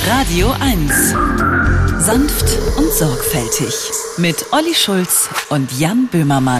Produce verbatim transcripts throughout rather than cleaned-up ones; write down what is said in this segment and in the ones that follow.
Radio eins. Sanft und sorgfältig. Mit Olli Schulz und Jan Böhmermann.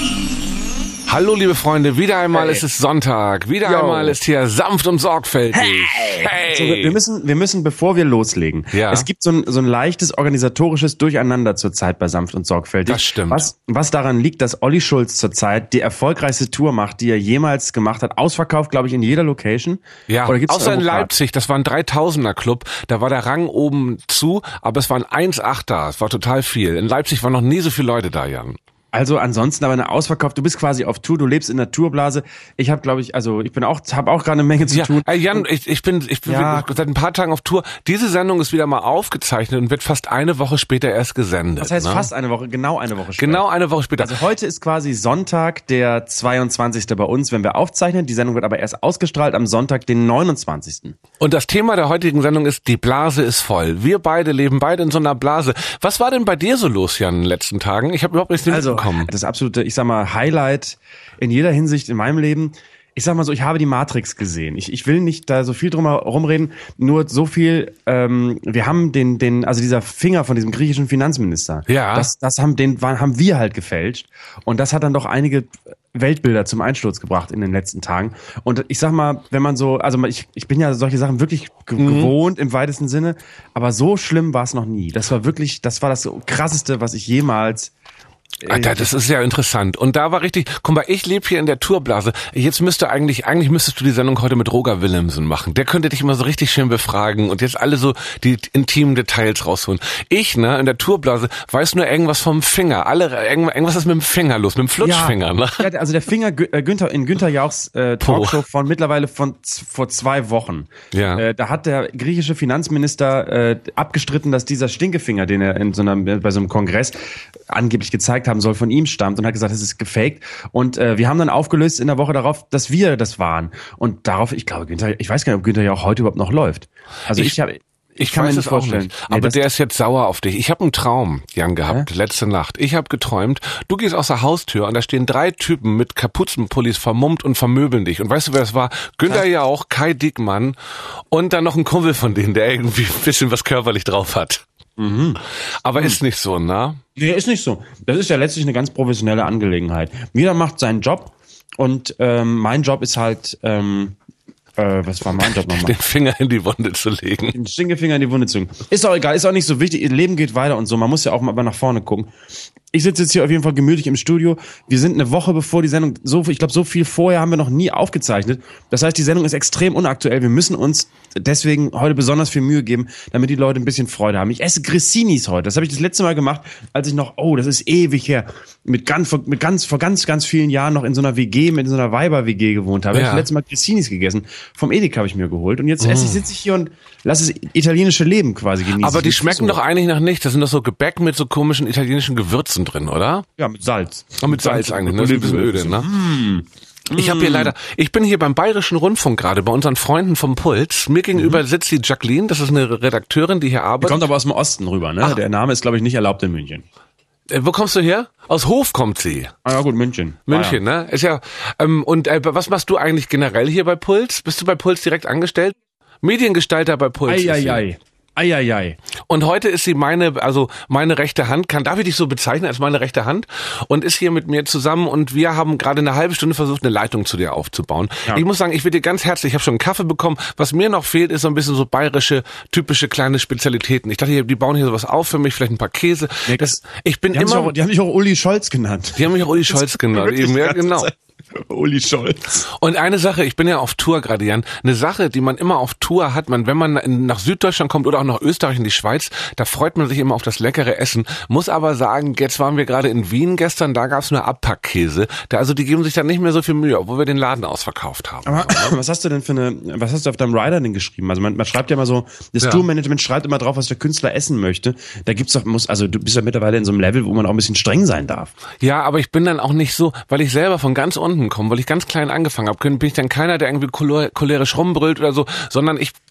Hallo liebe Freunde, wieder einmal hey. ist es Sonntag, wieder Yo. einmal ist hier sanft und sorgfältig. Hey. Hey. So, wir müssen, wir müssen, bevor wir loslegen, ja. es gibt so ein, so ein leichtes organisatorisches Durcheinander zurzeit bei sanft und sorgfältig. Das stimmt. Was, was daran liegt, dass Olli Schulz zurzeit die erfolgreichste Tour macht, die er jemals gemacht hat. Ausverkauft, glaube ich, in jeder Location. Ja, Oder gibt's außer in Leipzig, das war ein dreitausender Club, da war der Rang oben zu, aber es waren eins Komma acht da, es war total viel. In Leipzig waren noch nie so viele Leute da, Jan. Also ansonsten aber eine Ausverkauf. Du bist quasi auf Tour, du lebst in der Tourblase. Ich habe, glaube ich, also ich bin auch, habe auch gerade eine Menge zu ja, tun. Äh, Jan, ich, ich bin, ich bin ja. seit ein paar Tagen auf Tour. Diese Sendung ist wieder mal aufgezeichnet und wird fast eine Woche später erst gesendet. Das heißt ne? fast eine Woche, genau eine Woche später. Genau eine Woche später. Also heute ist quasi Sonntag, der zweiundzwanzigste bei uns, wenn wir aufzeichnen. Die Sendung wird aber erst ausgestrahlt am Sonntag, den neunundzwanzigsten Und das Thema der heutigen Sendung ist, die Blase ist voll. Wir beide leben beide in so einer Blase. Was war denn bei dir so los, Jan, in den letzten Tagen? Ich habe überhaupt nichts also, mitbekommen. Das absolute, ich sag mal, Highlight in jeder Hinsicht in meinem Leben. Ich sag mal so, ich habe die Matrix gesehen. Ich, ich will nicht da so viel drum herum reden, nur so viel, ähm, wir haben den, den, also dieser Finger von diesem griechischen Finanzminister. Ja. Das, das haben, den waren, haben wir halt gefälscht. Und das hat dann doch einige Weltbilder zum Einsturz gebracht in den letzten Tagen. Und ich sag mal, wenn man so, also ich, ich bin ja solche Sachen wirklich g- Mhm. gewohnt im weitesten Sinne, aber so schlimm war es noch nie. Das war wirklich, das war das Krasseste, was ich jemals Alter, das ist ja interessant. Und da war richtig, guck mal, ich lebe hier in der Tourblase. Jetzt müsste eigentlich, eigentlich müsstest du die Sendung heute mit Roger Willemsen machen. Der könnte dich immer so richtig schön befragen und jetzt alle so die intimen Details rausholen. Ich, ne, in der Tourblase weiß nur irgendwas vom Finger. Alle, irgendwas ist mit dem Finger los, mit dem Flutschfinger, ne? Ja, also der Finger äh, Günther, in Günther Jauchs äh, Talkshow von mittlerweile von z- vor zwei Wochen. Ja. Äh, da hat der griechische Finanzminister äh, abgestritten, dass dieser Stinkefinger, den er in so einer, bei so einem Kongress angeblich gezeigt haben soll, von ihm stammt und hat gesagt, es ist gefaked. Und äh, wir haben dann aufgelöst in der Woche darauf, dass wir das waren. Und darauf, ich glaube, Günther, ich weiß gar nicht, ob Günther ja auch heute überhaupt noch läuft. Also ich, ich habe Ich, ich kann weiß mir nicht es vorstellen. auch nicht. Nee, Aber der ist jetzt sauer auf dich. Ich habe einen Traum, Jan, gehabt, Hä? letzte Nacht. Ich habe geträumt, du gehst aus der Haustür und da stehen drei Typen mit Kapuzenpullis vermummt und vermöbeln dich. Und weißt du, wer das war? Günther Jauch, Kai Diekmann und dann noch ein Kumpel von denen, der irgendwie ein bisschen was körperlich drauf hat. Mhm. Aber mhm. ist nicht so, ne? Nee, ist nicht so. Das ist ja letztlich eine ganz professionelle Angelegenheit. Jeder macht seinen Job und ähm, mein Job ist halt, ähm, äh, was war mein Job nochmal? Den Finger in die Wunde zu legen. Den Stinkefinger in die Wunde zu legen. Ist auch egal, ist auch nicht so wichtig. Ihr Leben geht weiter und so. Man muss ja auch mal nach vorne gucken. Ich sitze jetzt hier auf jeden Fall gemütlich im Studio. Wir sind eine Woche bevor die Sendung, so, ich glaube, so viel vorher haben wir noch nie aufgezeichnet. Das heißt, die Sendung ist extrem unaktuell. Wir müssen uns deswegen heute besonders viel Mühe geben, damit die Leute ein bisschen Freude haben. Ich esse Grissinis heute. Das habe ich das letzte Mal gemacht, als ich noch, oh, das ist ewig her, mit ganz, mit ganz, vor ganz, ganz vielen Jahren noch in so einer W G, mit so einer Weiber-W G gewohnt habe. Ja. Ich habe das letzte Mal Grissinis gegessen. Vom Edeka habe ich mir geholt. Und jetzt esse ich, sitze ich hier und lasse das italienische Leben quasi genießen. Aber die schmecken doch eigentlich nach nichts. Das sind doch so Gebäck mit so komischen italienischen Gewürzen drin, oder? Ja, mit Salz. Oh, mit Salz, Salz eigentlich, ne? Das ist ein bisschen öde, ne? Mm. Ich habe hier leider, ich bin hier beim Bayerischen Rundfunk gerade, bei unseren Freunden vom Puls. Mir gegenüber mhm. sitzt die Jacqueline, das ist eine Redakteurin, die hier arbeitet. Die kommt aber aus dem Osten rüber, ne? Ach. Der Name ist, glaube ich, nicht erlaubt in München. Äh, wo kommst du her? Aus Hof kommt sie. Ah ja gut, München. München, ah, ja. ne? Ist ja. Ähm, und äh, was machst du eigentlich generell hier bei Puls? Bist du bei Puls direkt angestellt? Mediengestalter bei Puls. Eieiei. Eieiei. Und heute ist sie meine, also meine rechte Hand, kann, darf ich dich so bezeichnen als meine rechte Hand, und ist hier mit mir zusammen und wir haben gerade eine halbe Stunde versucht, eine Leitung zu dir aufzubauen. Ja. Ich muss sagen, ich will dir ganz herzlich, ich habe schon einen Kaffee bekommen, was mir noch fehlt, ist so ein bisschen so bayerische, typische kleine Spezialitäten. Ich dachte, die bauen hier sowas auf für mich, vielleicht ein paar Käse. Nee, das, ich bin die immer... Haben auch, die haben mich auch Uli Scholz genannt. Die haben mich auch Uli Scholz genannt, eben, ja genau. Zeit. Uli Scholz. Und eine Sache, ich bin ja auf Tour gerade, Jan, eine Sache, die man immer auf Tour hat, man, wenn man nach Süddeutschland kommt oder auch nach Österreich in die Schweiz, da freut man sich immer auf das leckere Essen, muss aber sagen, jetzt waren wir gerade in Wien gestern, da gab's nur Abpackkäse, da, also die geben sich dann nicht mehr so viel Mühe, obwohl wir den Laden ausverkauft haben. Aber was hast du denn für eine, was hast du auf deinem Rider denn geschrieben? Also man, man schreibt ja immer so, das ja. Tourmanagement schreibt immer drauf, was der Künstler essen möchte, da gibt's doch, muss, also du bist ja mittlerweile in so einem Level, wo man auch ein bisschen streng sein darf. Ja, aber ich bin dann auch nicht so, weil ich selber von ganz unten komme, weil ich ganz klein angefangen habe, bin ich dann keiner, der irgendwie cholerisch rumbrüllt oder so, sondern ich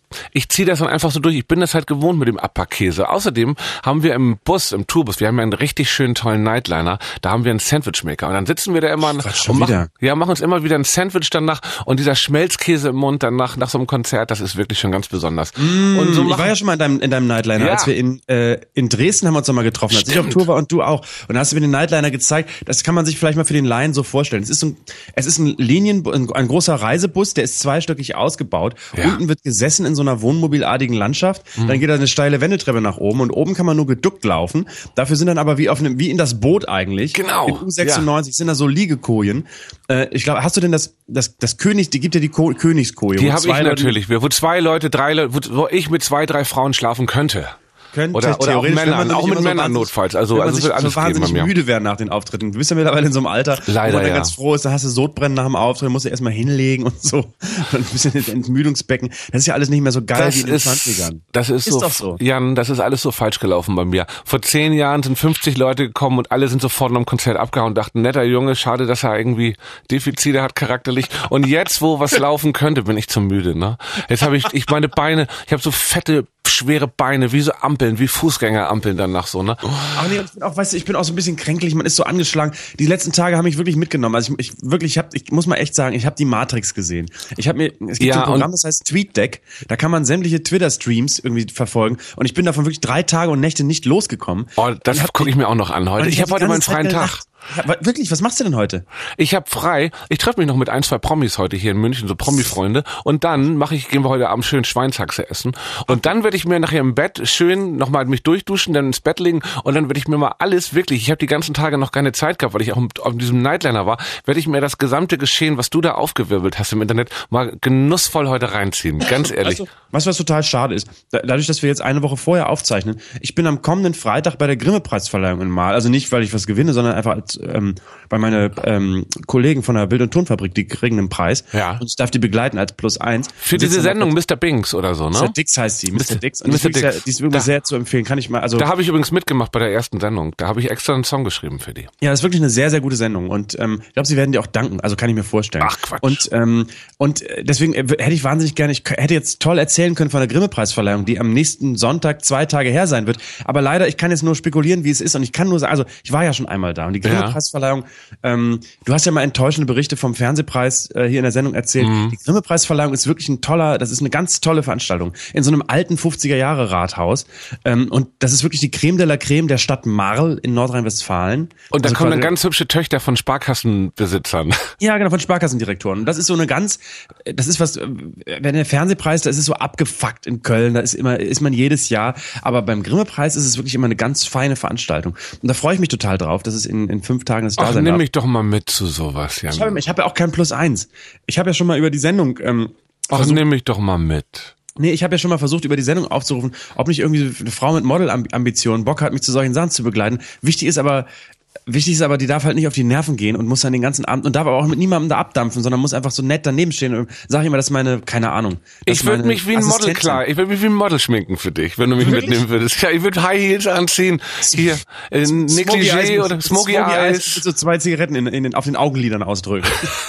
ich ziehe das dann einfach so durch. Ich bin das halt gewohnt mit dem Abpackkäse. Außerdem haben wir im Bus, im Tourbus, wir haben ja einen richtig schönen tollen Nightliner, da haben wir einen Sandwichmaker und dann sitzen wir da immer Quatsch, und machen, wieder. ja, machen uns immer wieder ein Sandwich danach und dieser Schmelzkäse im Mund danach nach so einem Konzert, das ist wirklich schon ganz besonders. Mm, und so ich machen, war ja schon mal in deinem, in deinem Nightliner, Ja. als wir in, äh, in Dresden haben wir uns noch mal getroffen, als ich auf Tour war und du auch. Und da hast du mir den Nightliner gezeigt. Das kann man sich vielleicht mal für den Laien so vorstellen. Es ist so ein, es ist ein Linien, ein, ein großer Reisebus, der ist zweistöckig ausgebaut. Ja. Unten wird gesessen in so einer wohnmobilartigen Landschaft. Mhm. Dann geht da eine steile Wendeltreppe nach oben und oben kann man nur geduckt laufen. Dafür sind dann aber wie auf einem, wie in das Boot eigentlich. Genau. In U sechsundneunzig sind da so Liegekojen. Äh, ich glaube, hast du denn das, das, das König, die gibt ja die Ko- Königskoje. die wo habe zwei ich Leute natürlich, wo zwei Leute, drei Leute, wo, wo ich mit zwei, drei Frauen schlafen könnte. Könnte, Oder, oder auch theoretisch, wenn man Männern, nicht auch immer mit so Männern wahnsinnig- notfalls. Also, wenn man also sich wird alles so geben bei wahnsinnig mir. müde werden nach den Auftritten. Du bist ja mittlerweile in so einem Alter, Leider, wo man dann ja. ganz froh ist, da hast du Sodbrennen nach dem Auftritt, musst du erstmal hinlegen und so. Und ein bisschen ins Entmüdungsbecken. Das ist ja alles nicht mehr so geil Das wie in den ist, zwanzigern. das ist, Ist so, doch so. Jan, das ist alles so falsch gelaufen bei mir. Vor zehn Jahren sind fünfzig Leute gekommen und alle sind sofort am Konzert abgehauen und dachten, netter Junge, schade, dass er irgendwie Defizite hat charakterlich. Und jetzt, wo was laufen könnte, bin ich zu müde, ne? Jetzt habe ich, ich meine Beine, ich habe so fette, schwere Beine, wie so Ampeln, wie Fußgängerampeln danach so, ne? Ach nee, und ich bin auch, weißt du, ich bin auch so ein bisschen kränklich, man ist so angeschlagen. Die letzten Tage haben mich wirklich mitgenommen. Also ich, ich wirklich, ich, hab, ich muss mal echt sagen, ich habe die Matrix gesehen. Ich habe mir, es gibt Ja, so ein Programm, und- das heißt TweetDeck. Da kann man sämtliche Twitter-Streams irgendwie verfolgen. Und ich bin davon wirklich drei Tage und Nächte nicht losgekommen. Oh, das gucke ich mir auch noch an heute. Und Ich habe hab heute die meinen ganze Zeit freien Tag. gelacht. Ja, wa- wirklich, was machst du denn heute? Ich habe frei. Ich treffe mich noch mit ein, zwei Promis heute hier in München, so Promi-Freunde. Und dann mache ich, gehen wir heute Abend schön Schweinshaxe essen. Und dann werde ich mir nachher im Bett schön nochmal mich durchduschen, dann ins Bett legen und dann werde ich mir mal alles wirklich, ich habe die ganzen Tage noch keine Zeit gehabt, weil ich auch auf diesem Nightliner war, werde ich mir das gesamte Geschehen, was du da aufgewirbelt hast im Internet, mal genussvoll heute reinziehen. Ganz ehrlich. Weißt du, weißt du, was total schade ist? Da, dadurch, dass wir jetzt eine Woche vorher aufzeichnen, ich bin am kommenden Freitag bei der Grimme-Preisverleihung in Mal. Also nicht, weil ich was gewinne, sondern einfach als, ähm, weil meine ähm, Kollegen von der Bild- und Tonfabrik, die kriegen einen Preis. Ja. Und ich darf die begleiten als Plus eins. Für Und sitze diese dann Sendung noch- Mister Bings oder so, Mister ne? Dix heißt sie, Mister Mister Dix. Und die ist Mister wirklich sehr, Dix. die ist wirklich Da- sehr zu empfehlen. Kann ich mal, also, Da habe ich übrigens mitgemacht bei der ersten Sendung. Da habe ich extra einen Song geschrieben für die. ja, das ist wirklich eine sehr, sehr gute Sendung. Und ähm, ich glaube, sie werden dir auch danken. Also kann ich mir vorstellen. Ach, Quatsch. Und, ähm, und äh, deswegen äh, hätte ich wahnsinnig gerne, ich k- hätte jetzt toll erzählen können von der Grimme-Preisverleihung, die am nächsten Sonntag zwei Tage her sein wird. Aber leider, ich kann jetzt nur spekulieren, wie es ist. Und ich kann nur sagen, also ich war ja schon einmal da. Und die Grimme-Preisverleihung, ähm, du hast ja mal enttäuschende Berichte vom Fernsehpreis äh, hier in der Sendung erzählt. Mhm. Die Grimme-Preisverleihung ist wirklich ein toller, das ist eine ganz tolle Veranstaltung. In so einem alten fünfziger-Jahre-Rathaus. Ähm, und das ist wirklich die Creme de la Creme der Stadt Marl in Nordrhein-Westfalen. Und da Also kommen dann quasi- ganz hübsche Töchter von Sparkassenbesitzern. ja, genau, von Sparkassendirektoren. Und das ist so eine ganz, das ist was, wenn der Fernsehpreis, da ist es so abgefuckt in Köln, da ist immer, ist man jedes Jahr. Aber beim Grimme-Preis ist es wirklich immer eine ganz feine Veranstaltung. Und da freue ich mich total drauf, dass es in, in fünf Tagen das da Ach, sein nimm darf. mich doch mal mit zu sowas, Jan. Ich habe ich hab ja auch kein Plus eins. Ich habe ja schon mal über die Sendung, ähm, Ach, versucht- nimm mich doch mal mit. Nee, ich habe ja schon mal versucht, über die Sendung aufzurufen, ob nicht irgendwie eine Frau mit Modelambitionen Bock hat, mich zu solchen Sachen zu begleiten. Wichtig ist aber, wichtig ist aber, die darf halt nicht auf die Nerven gehen und muss dann den ganzen Abend und darf aber auch mit niemandem da abdampfen, sondern muss einfach so nett daneben stehen und sag immer, das ist meine, keine Ahnung. das Ich ist würde meine mich wie ein Model Assistentin. klar, ich würde mich wie ein Model schminken für dich, wenn du mich Wirklich? mitnehmen würdest. Ja, ich würde High Heels anziehen, hier äh, Smoky Eyes Negligé mit- oder Smoky Eyes. mit so zwei Zigaretten in, in den, auf den Augenlidern ausdrücken.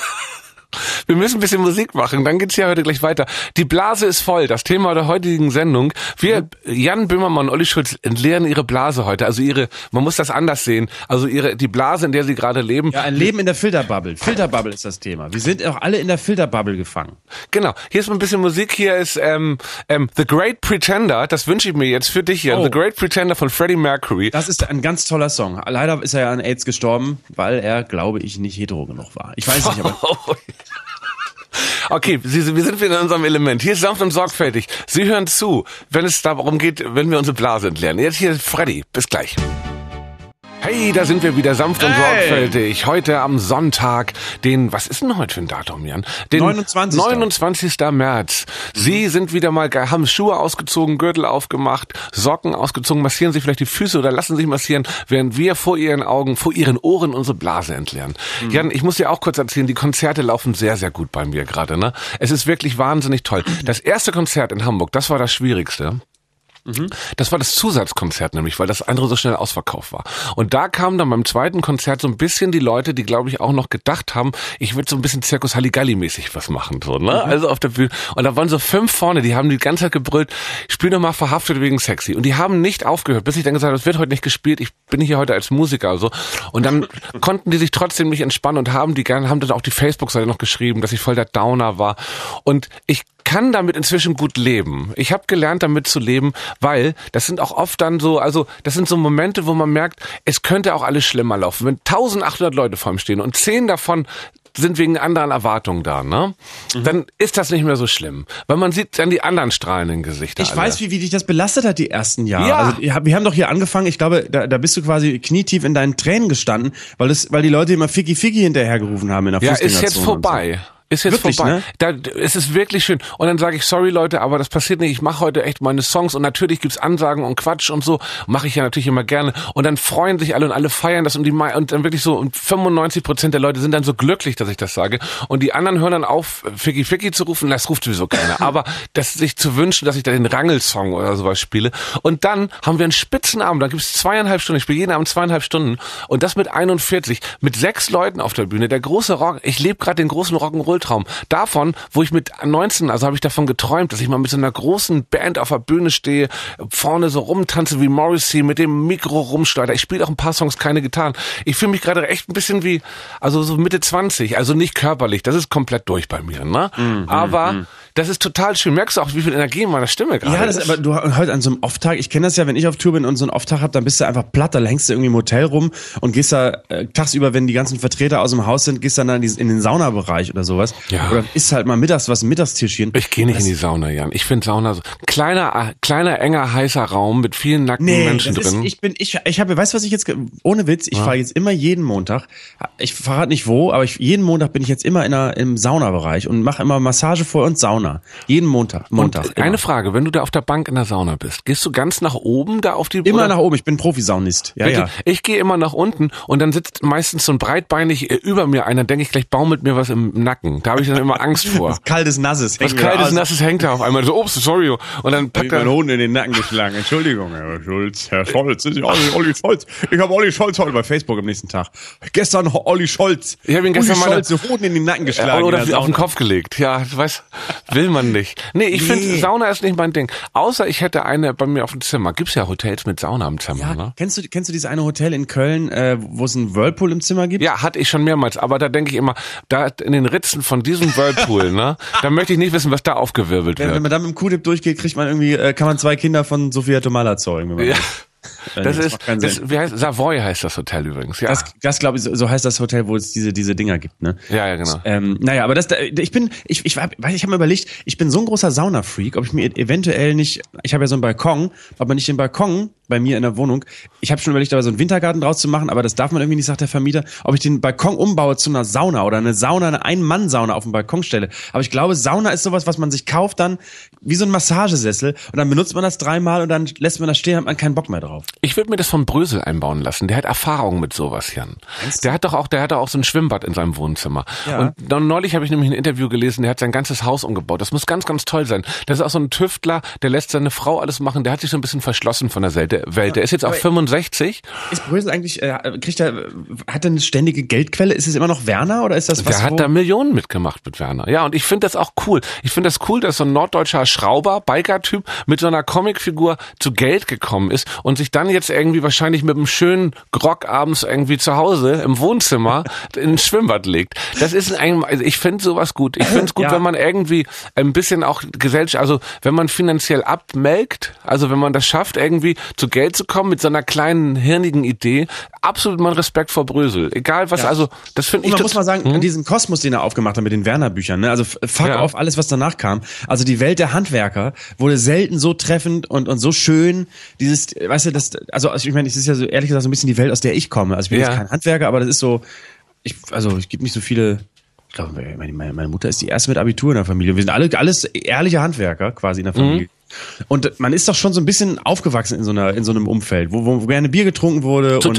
Wir müssen ein bisschen Musik machen, dann geht's ja heute gleich weiter. Die Blase ist voll, das Thema der heutigen Sendung. Wir, Jan Böhmermann und Olli Schulz, entleeren ihre Blase heute. Also ihre, man muss das anders sehen. Also ihre, die Blase, in der sie gerade leben. Ja, ein Leben in der Filterbubble. Filterbubble ist das Thema. Wir sind auch alle in der Filterbubble gefangen. Genau. Hier ist mal ein bisschen Musik. Hier ist ähm, ähm, The Great Pretender. Das wünsche ich mir jetzt für dich, Jan. Oh. The Great Pretender von Freddie Mercury. Das ist ein ganz toller Song. Leider ist er ja an AIDS gestorben, weil er, glaube ich, nicht hetero genug war. Ich weiß nicht, aber Okay, Sie, wir sind wieder in unserem Element. Hier ist sanft und sorgfältig. Sie hören zu, wenn es darum geht, wenn wir unsere Blase entleeren. Jetzt hier ist Freddy. Bis gleich. Hey, da sind wir wieder sanft und Hey. sorgfältig. Heute am Sonntag, den, was ist denn heute für ein Datum, Jan? Den neunundzwanzigsten neunundzwanzigsten März. Sie sind wieder mal, ge- haben Schuhe ausgezogen, Gürtel aufgemacht, Socken ausgezogen, massieren sich vielleicht die Füße oder lassen sich massieren, während wir vor ihren Augen, vor ihren Ohren unsere Blase entleeren. Mhm. Jan, ich muss dir auch kurz erzählen, die Konzerte laufen sehr, sehr gut bei mir gerade, ne? Es ist wirklich wahnsinnig toll. Das erste Konzert in Hamburg, das war das Schwierigste. Das war das Zusatzkonzert nämlich, weil das andere so schnell ausverkauft war. Und da kamen dann beim zweiten Konzert so ein bisschen die Leute, die, glaube ich, auch noch gedacht haben, ich würde so ein bisschen Zirkus Halligalli-mäßig was machen, so, ne? Mhm. Also auf der Bühne. Und da waren so fünf vorne, die haben die ganze Zeit gebrüllt, spiel doch mal Verhaftet wegen sexy. Und die haben nicht aufgehört, bis ich dann gesagt habe, es wird heute nicht gespielt, ich bin hier heute als Musiker, so. Und dann konnten die sich trotzdem nicht entspannen und haben die gerne, haben dann auch die Facebook-Seite noch geschrieben, dass ich voll der Downer war. Und ich kann damit inzwischen gut leben. Ich habe gelernt, damit zu leben, weil das sind auch oft dann so, also das sind so Momente, wo man merkt, es könnte auch alles schlimmer laufen. Wenn eintausendachthundert Leute vor ihm stehen und zehn davon sind wegen anderen Erwartungen da, ne? Mhm. Dann ist das nicht mehr so schlimm, weil man sieht dann die anderen strahlenden Gesichter. Ich alle. weiß, wie, wie dich das belastet hat, die ersten Jahre. Ja. Also, wir haben doch hier angefangen, ich glaube, da, da bist du quasi knietief in deinen Tränen gestanden, weil das, weil die Leute immer Ficky Ficky hinterhergerufen haben in der Ja, Fußgängerzone. ist jetzt vorbei. Ist jetzt Wirklich, vorbei. ne? Da, es ist wirklich schön. Und dann sage ich, sorry Leute, aber das passiert nicht. Ich mache heute echt meine Songs und natürlich gibt's Ansagen und Quatsch und so. Mache ich ja natürlich immer gerne. Und dann freuen sich alle und alle feiern das und die und dann wirklich so und fünfundneunzig Prozent der Leute sind dann so glücklich, dass ich das sage. Und die anderen hören dann auf, Ficky Ficky zu rufen. Das ruft sowieso keiner. Aber das sich zu wünschen, dass ich da den Rangelsong oder sowas spiele. Und dann haben wir einen Spitzenabend. Da gibt's zweieinhalb Stunden. Ich spiele jeden Abend zweieinhalb Stunden. Und das mit einundvierzig. Mit sechs Leuten auf der Bühne. Der große Rock. Ich lebe gerade den großen Rock'n'Roll-Traum. Davon, wo ich mit neunzehn, also habe ich davon geträumt, dass ich mal mit so einer großen Band auf der Bühne stehe, vorne so rumtanze wie Morrissey, mit dem Mikro rumschleudere. Ich spiele auch ein paar Songs, keine Gitarren. Ich fühle mich gerade echt ein bisschen wie, also so Mitte zwanzig, also nicht körperlich, das ist komplett durch bei mir, ne? Mm, aber mm. das ist total schön. Merkst du auch, wie viel Energie in meiner Stimme gerade ja, das ist? Aber du heute an so einem Off-Tag, ich kenne das ja, wenn ich auf Tour bin und so einen Off-Tag habe, dann bist du einfach platt, da hängst du irgendwie im Hotel rum und gehst da äh, tagsüber, wenn die ganzen Vertreter aus dem Haus sind, gehst dann in, die, in den Saunabereich oder sowas. Ja. Oder isst halt mal mittags was, ein Mittagstischchen. Ich gehe nicht das in die Sauna, Jan. Ich finde Sauna so kleiner, kleiner, enger, heißer Raum mit vielen nackten nee, Menschen das ist, drin. Ich bin, ich, ich habe, weißt du, was ich jetzt, ohne Witz, ich ja. fahre jetzt immer jeden Montag, ich verrate nicht wo, aber ich, jeden Montag bin ich jetzt immer in einer, im Saunabereich und mache immer Massage vor und Sauna. Jeden Montag. Montag. Und eine Frage, wenn du da auf der Bank in der Sauna bist, gehst du ganz nach oben da auf die... Immer oder? nach oben, ich bin Profisaunist. Ja, ja. Ich gehe immer nach unten und dann sitzt meistens so ein breitbeinig über mir einer, denke ich, gleich baumelt mir was im Nacken. Da habe ich dann immer Angst vor. Was kaltes, nasses. Was kaltes, nasses hängt da auf einmal. So, ups, sorry. Und dann packt er... meinen Hund in den Nacken geschlagen. Entschuldigung, Herr Schulz. Herr Scholz, das ist Olli, Olli Scholz. Ich habe Olli Scholz heute bei Facebook am nächsten Tag. Gestern Olli Scholz. Ich habe ihn gestern Olli mal... Scholz, den Hoden in den Nacken geschlagen. Oder auf den Kopf gelegt. Ja, du weißt, will man nicht. Nee, ich nee. finde, Sauna ist nicht mein Ding. Außer ich hätte eine bei mir auf dem Zimmer. Gibt's ja Hotels mit Sauna im Zimmer, ja, ne? Kennst du, kennst du dieses eine Hotel in Köln, äh, wo es einen Whirlpool im Zimmer gibt? Ja, hatte ich schon mehrmals. Aber da denke ich immer, da in den Ritzen von diesem Whirlpool, ne? Da möchte ich nicht wissen, was da aufgewirbelt wenn, wird. Wenn man da mit dem Q-Tip durchgeht, kriegt man irgendwie, äh, kann man zwei Kinder von Sophia Tomala zeugen. Wenn man ja. Das, das, das ist, das, wie heißt, Savoy heißt das Hotel übrigens, ja. Das, das glaube ich, so, so heißt das Hotel, wo es diese, diese Dinger gibt, ne? Ja, ja, genau. Ähm, naja, aber das, ich bin, ich, ich, weiß, ich habe mir überlegt, ich bin so ein großer Sauna-Freak, ob ich mir eventuell nicht, ich habe ja so einen Balkon, ob man nicht den Balkon bei mir in der Wohnung, ich habe schon überlegt, aber so einen Wintergarten draus zu machen, aber das darf man irgendwie nicht, sagt der Vermieter, ob ich den Balkon umbaue zu einer Sauna oder eine Sauna, eine Ein-Mann-Sauna auf dem Balkon stelle. Aber ich glaube, Sauna ist sowas, was man sich kauft dann, wie so ein Massagesessel und dann benutzt man das dreimal und dann lässt man das stehen, hat man keinen Bock mehr drauf. Ich würde mir das von Brösel einbauen lassen. Der hat Erfahrung mit sowas, Jan. Der hat doch auch, der hat auch so ein Schwimmbad in seinem Wohnzimmer. Ja. Und dann neulich habe ich nämlich ein Interview gelesen, der hat sein ganzes Haus umgebaut. Das muss ganz, ganz toll sein. Das ist auch so ein Tüftler, der lässt seine Frau alles machen. Der hat sich so ein bisschen verschlossen von der Welt. Der ist jetzt auch fünfundsechzig. Ist Brösel eigentlich, äh, kriegt er, hat er eine ständige Geldquelle? Ist es immer noch Werner oder ist das was? Der hat da Millionen mitgemacht mit Werner. Ja, und ich finde das auch cool. Ich finde das cool, dass so ein norddeutscher Schrauber, Biker-Typ mit so einer Comicfigur zu Geld gekommen ist und sich dann jetzt irgendwie wahrscheinlich mit einem schönen Grog abends irgendwie zu Hause im Wohnzimmer in ein Schwimmbad legt. Das ist ein, also ich finde sowas gut. Ich finde es gut, ja. wenn man irgendwie ein bisschen auch Gesellschaft, also wenn man finanziell abmelkt, also wenn man das schafft, irgendwie zu Geld zu kommen mit so einer kleinen hirnigen Idee. Absolut mein Respekt vor Brösel. Egal was, ja. also das finde ich. Man muss mal sagen, hm? diesen Kosmos, den er aufgemacht hat mit den Werner-Büchern, ne? Also fuck ja. auf alles, was danach kam. Also die Welt der Handwerker wurde selten so treffend und und so schön. Dieses, weißt du, das, also ich meine, es ist ja so ehrlich gesagt so ein bisschen die Welt, aus der ich komme. Also ich bin ja. jetzt kein Handwerker, aber das ist so, ich, also es gibt nicht so viele. Ich glaube, meine, meine Mutter ist die erste mit Abitur in der Familie. Wir sind alle alles ehrliche Handwerker quasi in der Familie. Mhm. Und man ist doch schon so ein bisschen aufgewachsen in so einer in so einem Umfeld, wo, wo gerne Bier getrunken wurde. Total. Und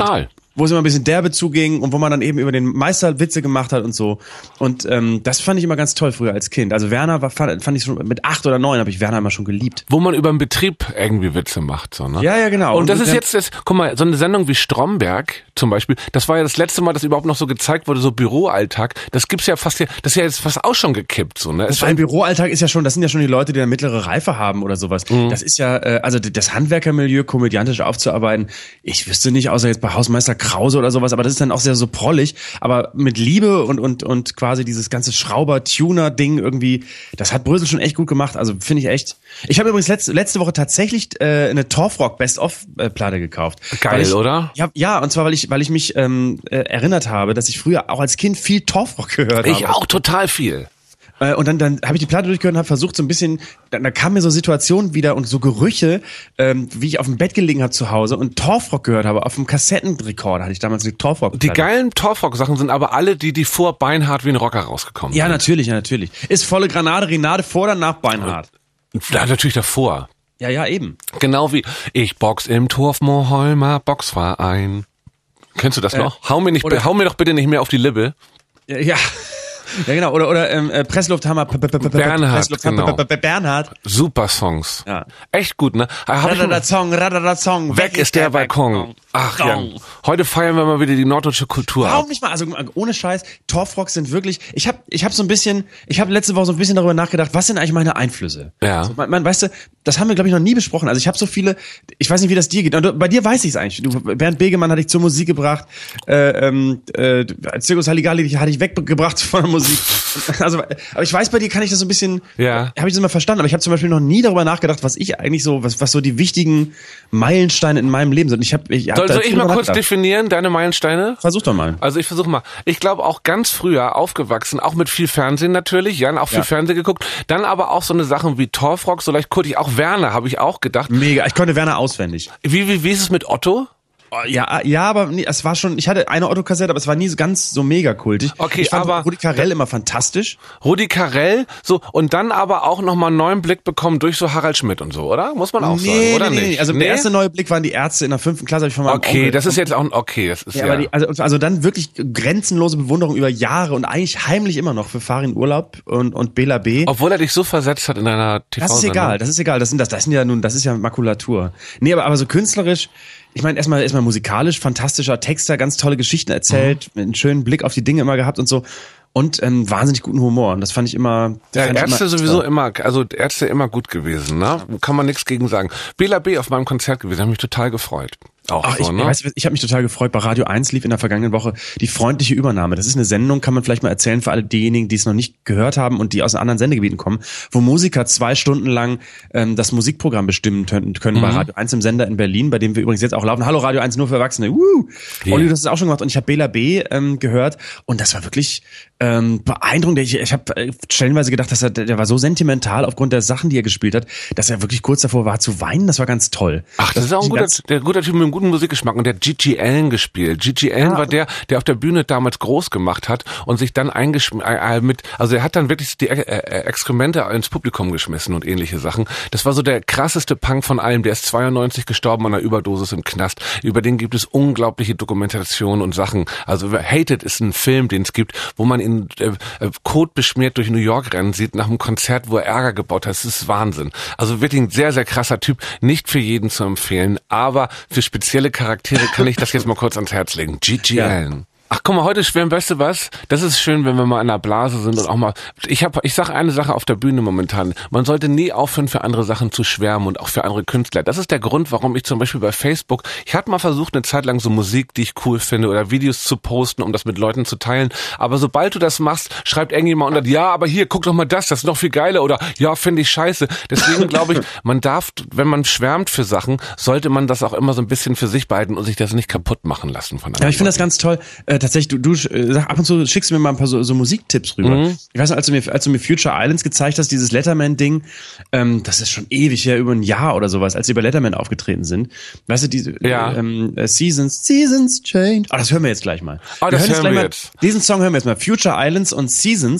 wo es immer ein bisschen derbe zuging und wo man dann eben über den Meister Witze gemacht hat und so. Und ähm, das fand ich immer ganz toll früher als Kind. Also Werner war, fand, fand ich schon, mit acht oder neun habe ich Werner immer schon geliebt. Wo man über den Betrieb irgendwie Witze macht, so, ne? Ja, ja, genau. Und, und das ist wir, jetzt, das, guck mal, so eine Sendung wie Stromberg zum Beispiel, das war ja das letzte Mal, dass überhaupt noch so gezeigt wurde, so Büroalltag. Das gibt's ja fast, das ist ja jetzt fast auch schon gekippt, so, ne? Das war ein Büroalltag ist ja schon, das sind ja schon die Leute, die eine mittlere Reife haben oder sowas. Mhm. Das ist ja, äh, also das Handwerkermilieu komödiantisch aufzuarbeiten, ich wüsste nicht, außer jetzt bei Hausmeister Krause oder sowas, aber das ist dann auch sehr so prollig, aber mit Liebe und und und quasi dieses ganze Schrauber-Tuner-Ding irgendwie, das hat Brösel schon echt gut gemacht, also finde ich echt. Ich habe übrigens letzte, letzte Woche tatsächlich äh, eine Torfrock Best-of-Platte gekauft. Geil, ich, oder? Ja, ja, und zwar, weil ich weil ich mich ähm, äh, erinnert habe, dass ich früher auch als Kind viel Torfrock gehört ich habe. Ich auch total viel. Und dann, dann habe ich die Platte durchgehört und habe versucht so ein bisschen, dann, da kamen mir so Situationen wieder und so Gerüche, ähm, wie ich auf dem Bett gelegen habe zu Hause und Torfrock gehört habe. Auf dem Kassettenrekorder hatte ich damals eine Torfrock. Die geilen Torfrock-Sachen sind aber alle die, die vor Beinhard wie ein Rocker rausgekommen ja, sind. Ja, natürlich, ja, natürlich. Ist volle Granate, Renate vor oder nach Beinhard? Ja, natürlich davor. Ja, ja, eben. Genau wie ich box im Torfmoholmer Boxverein. Kennst du das äh, noch? Hau mir, nicht, hau mir doch bitte nicht mehr auf die Lippe. Ja, ja. Ja, genau. Oder, oder ähm, Presslufthammer. Bernhard, genau. Bernhard. Super Songs. Ja. Echt gut, ne? Radadazong, Radadazong. Weg ist der Balkon. Ach ja. Heute feiern wir mal wieder die norddeutsche Kultur. Warum nicht mal? Also ohne Scheiß, Torfrocks sind wirklich. Ich habe, ich habe so ein bisschen, ich habe letzte Woche so ein bisschen darüber nachgedacht, was sind eigentlich meine Einflüsse? Ja. So, man, man, weißt du, das haben wir glaube ich noch nie besprochen. Also ich habe so viele. Ich weiß nicht, wie das dir geht. Und bei dir weiß ich es eigentlich. Du, Bernd Begemann hatte ich zur Musik gebracht. Äh, ähm, äh, Circus Halligalli hatte ich weggebracht von der Musik. Also, aber ich weiß, bei dir kann ich das so ein bisschen, ja. habe ich das immer verstanden, aber ich habe zum Beispiel noch nie darüber nachgedacht, was ich eigentlich so, was, was so die wichtigen Meilensteine in meinem Leben sind. Ich hab, ich hab soll soll ich mal kurz definieren, deine Meilensteine? Versuch doch mal. Also ich versuch mal. Ich glaube auch ganz früher aufgewachsen, auch mit viel Fernsehen natürlich, ja, auch viel ja. Fernsehen geguckt, dann aber auch so eine Sachen wie Torfrock, so leicht kurz, auch Werner habe ich auch gedacht. Mega, ich konnte Werner auswendig. Wie, wie, wie ist es mit Otto? Ja, ja, aber nee, es war schon, ich hatte eine Otto-Kassette, aber es war nie so ganz so mega kultig. Okay, ich fand aber Rudi Carrell immer fantastisch. Rudi Carrell, so, und dann aber auch nochmal einen neuen Blick bekommen durch so Harald Schmidt und so, oder? Muss man auch nee, sagen, oder nee, nicht? Nee, also nee? der erste neue Blick waren die Ärzte in der fünften Klasse, hab ich von meinem Okay, Onkel. das ist jetzt auch, okay, das ist ja. ja. Aber die, also, also dann wirklich grenzenlose Bewunderung über Jahre und eigentlich heimlich immer noch für Farin Urlaub und, und Bela B. Obwohl er dich so versetzt hat in einer T V-Sendung. Das ist egal, das ist egal, das sind das, das sind ja nun, das ist ja Makulatur. Nee, aber, aber so künstlerisch, ich meine, erstmal, erstmal musikalisch, fantastischer Texter, ganz tolle Geschichten erzählt, mhm. einen schönen Blick auf die Dinge immer gehabt und so. Und ähm, wahnsinnig guten Humor. Und das fand ich immer. Ja, fand Ärzte ich immer sowieso immer, also Ärzte immer gut gewesen, ne? Kann man nichts gegen sagen. Bela B. auf meinem Konzert gewesen, hat mich total gefreut. Auch Ach, so, ich, ne? weißt, ich habe mich total gefreut. Bei Radio eins lief in der vergangenen Woche die freundliche Übernahme. Das ist eine Sendung, kann man vielleicht mal erzählen für alle diejenigen, die es noch nicht gehört haben und die aus anderen Sendegebieten kommen, wo Musiker zwei Stunden lang ähm, das Musikprogramm bestimmen können, können mhm. bei Radio eins im Sender in Berlin, bei dem wir übrigens jetzt auch laufen. Hallo Radio eins nur für Erwachsene. Woo! Yeah. Olli, das ist auch schon gemacht. Und ich habe Bela B. Ähm, gehört und das war wirklich ähm, beeindruckend. Ich, ich habe äh, stellenweise gedacht, dass er, der war so sentimental aufgrund der Sachen, die er gespielt hat, dass er wirklich kurz davor war zu weinen. Das war ganz toll. Ach, das, das ist auch ein guter, der guter Typ mit einem guten Musikgeschmack. Und der Gigi Allen gespielt. Gigi Allen ja. war der, der auf der Bühne damals groß gemacht hat und sich dann eingeschmissen, äh, mit, also er hat dann wirklich die äh, äh, Exkremente ins Publikum geschmissen und ähnliche Sachen. Das war so der krasseste Punk von allem. Der ist zweiundneunzig gestorben an einer Überdosis im Knast. Über den gibt es unglaubliche Dokumentationen und Sachen. Also Hated ist ein Film, den es gibt, wo man ihn äh, Kot beschmiert durch New York rennen sieht nach einem Konzert, wo er Ärger gebaut hat. Das ist Wahnsinn. Also wirklich ein sehr, sehr krasser Typ. Nicht für jeden zu empfehlen, aber für spezielle Charaktere kann ich das jetzt mal kurz ans Herz legen. Gigi ja. Allen. Ach, guck mal, heute schwärmen, weißt du was? Das ist schön, wenn wir mal in der Blase sind und auch mal, ich habe, ich sage eine Sache auf der Bühne momentan. Man sollte nie aufhören, für andere Sachen zu schwärmen und auch für andere Künstler. Das ist der Grund, warum ich zum Beispiel bei Facebook, ich hatte mal versucht, eine Zeit lang so Musik, die ich cool finde oder Videos zu posten, um das mit Leuten zu teilen. Aber sobald du das machst, schreibt irgendjemand unter, ja, aber hier, guck doch mal das, das ist noch viel geiler oder ja, finde ich scheiße. Deswegen glaube ich, man darf, wenn man schwärmt für Sachen, sollte man das auch immer so ein bisschen für sich behalten und sich das nicht kaputt machen lassen von anderen. Ja, ich finde das ganz toll. Äh, tatsächlich, du, du sag, ab und zu schickst du mir mal ein paar so, so Musiktipps rüber. Mhm. Ich weiß noch, als du mir, als du mir Future Islands gezeigt hast, dieses Letterman-Ding, ähm, das ist schon ewig, ja, über ein Jahr oder sowas, als sie bei Letterman aufgetreten sind. Weißt du, diese ja. ähm, äh, Seasons, Seasons Change. Ah, das hören wir jetzt gleich mal. Ah, wir das hören hören wir mal, jetzt. Diesen Song hören wir jetzt mal. Future Islands und Seasons.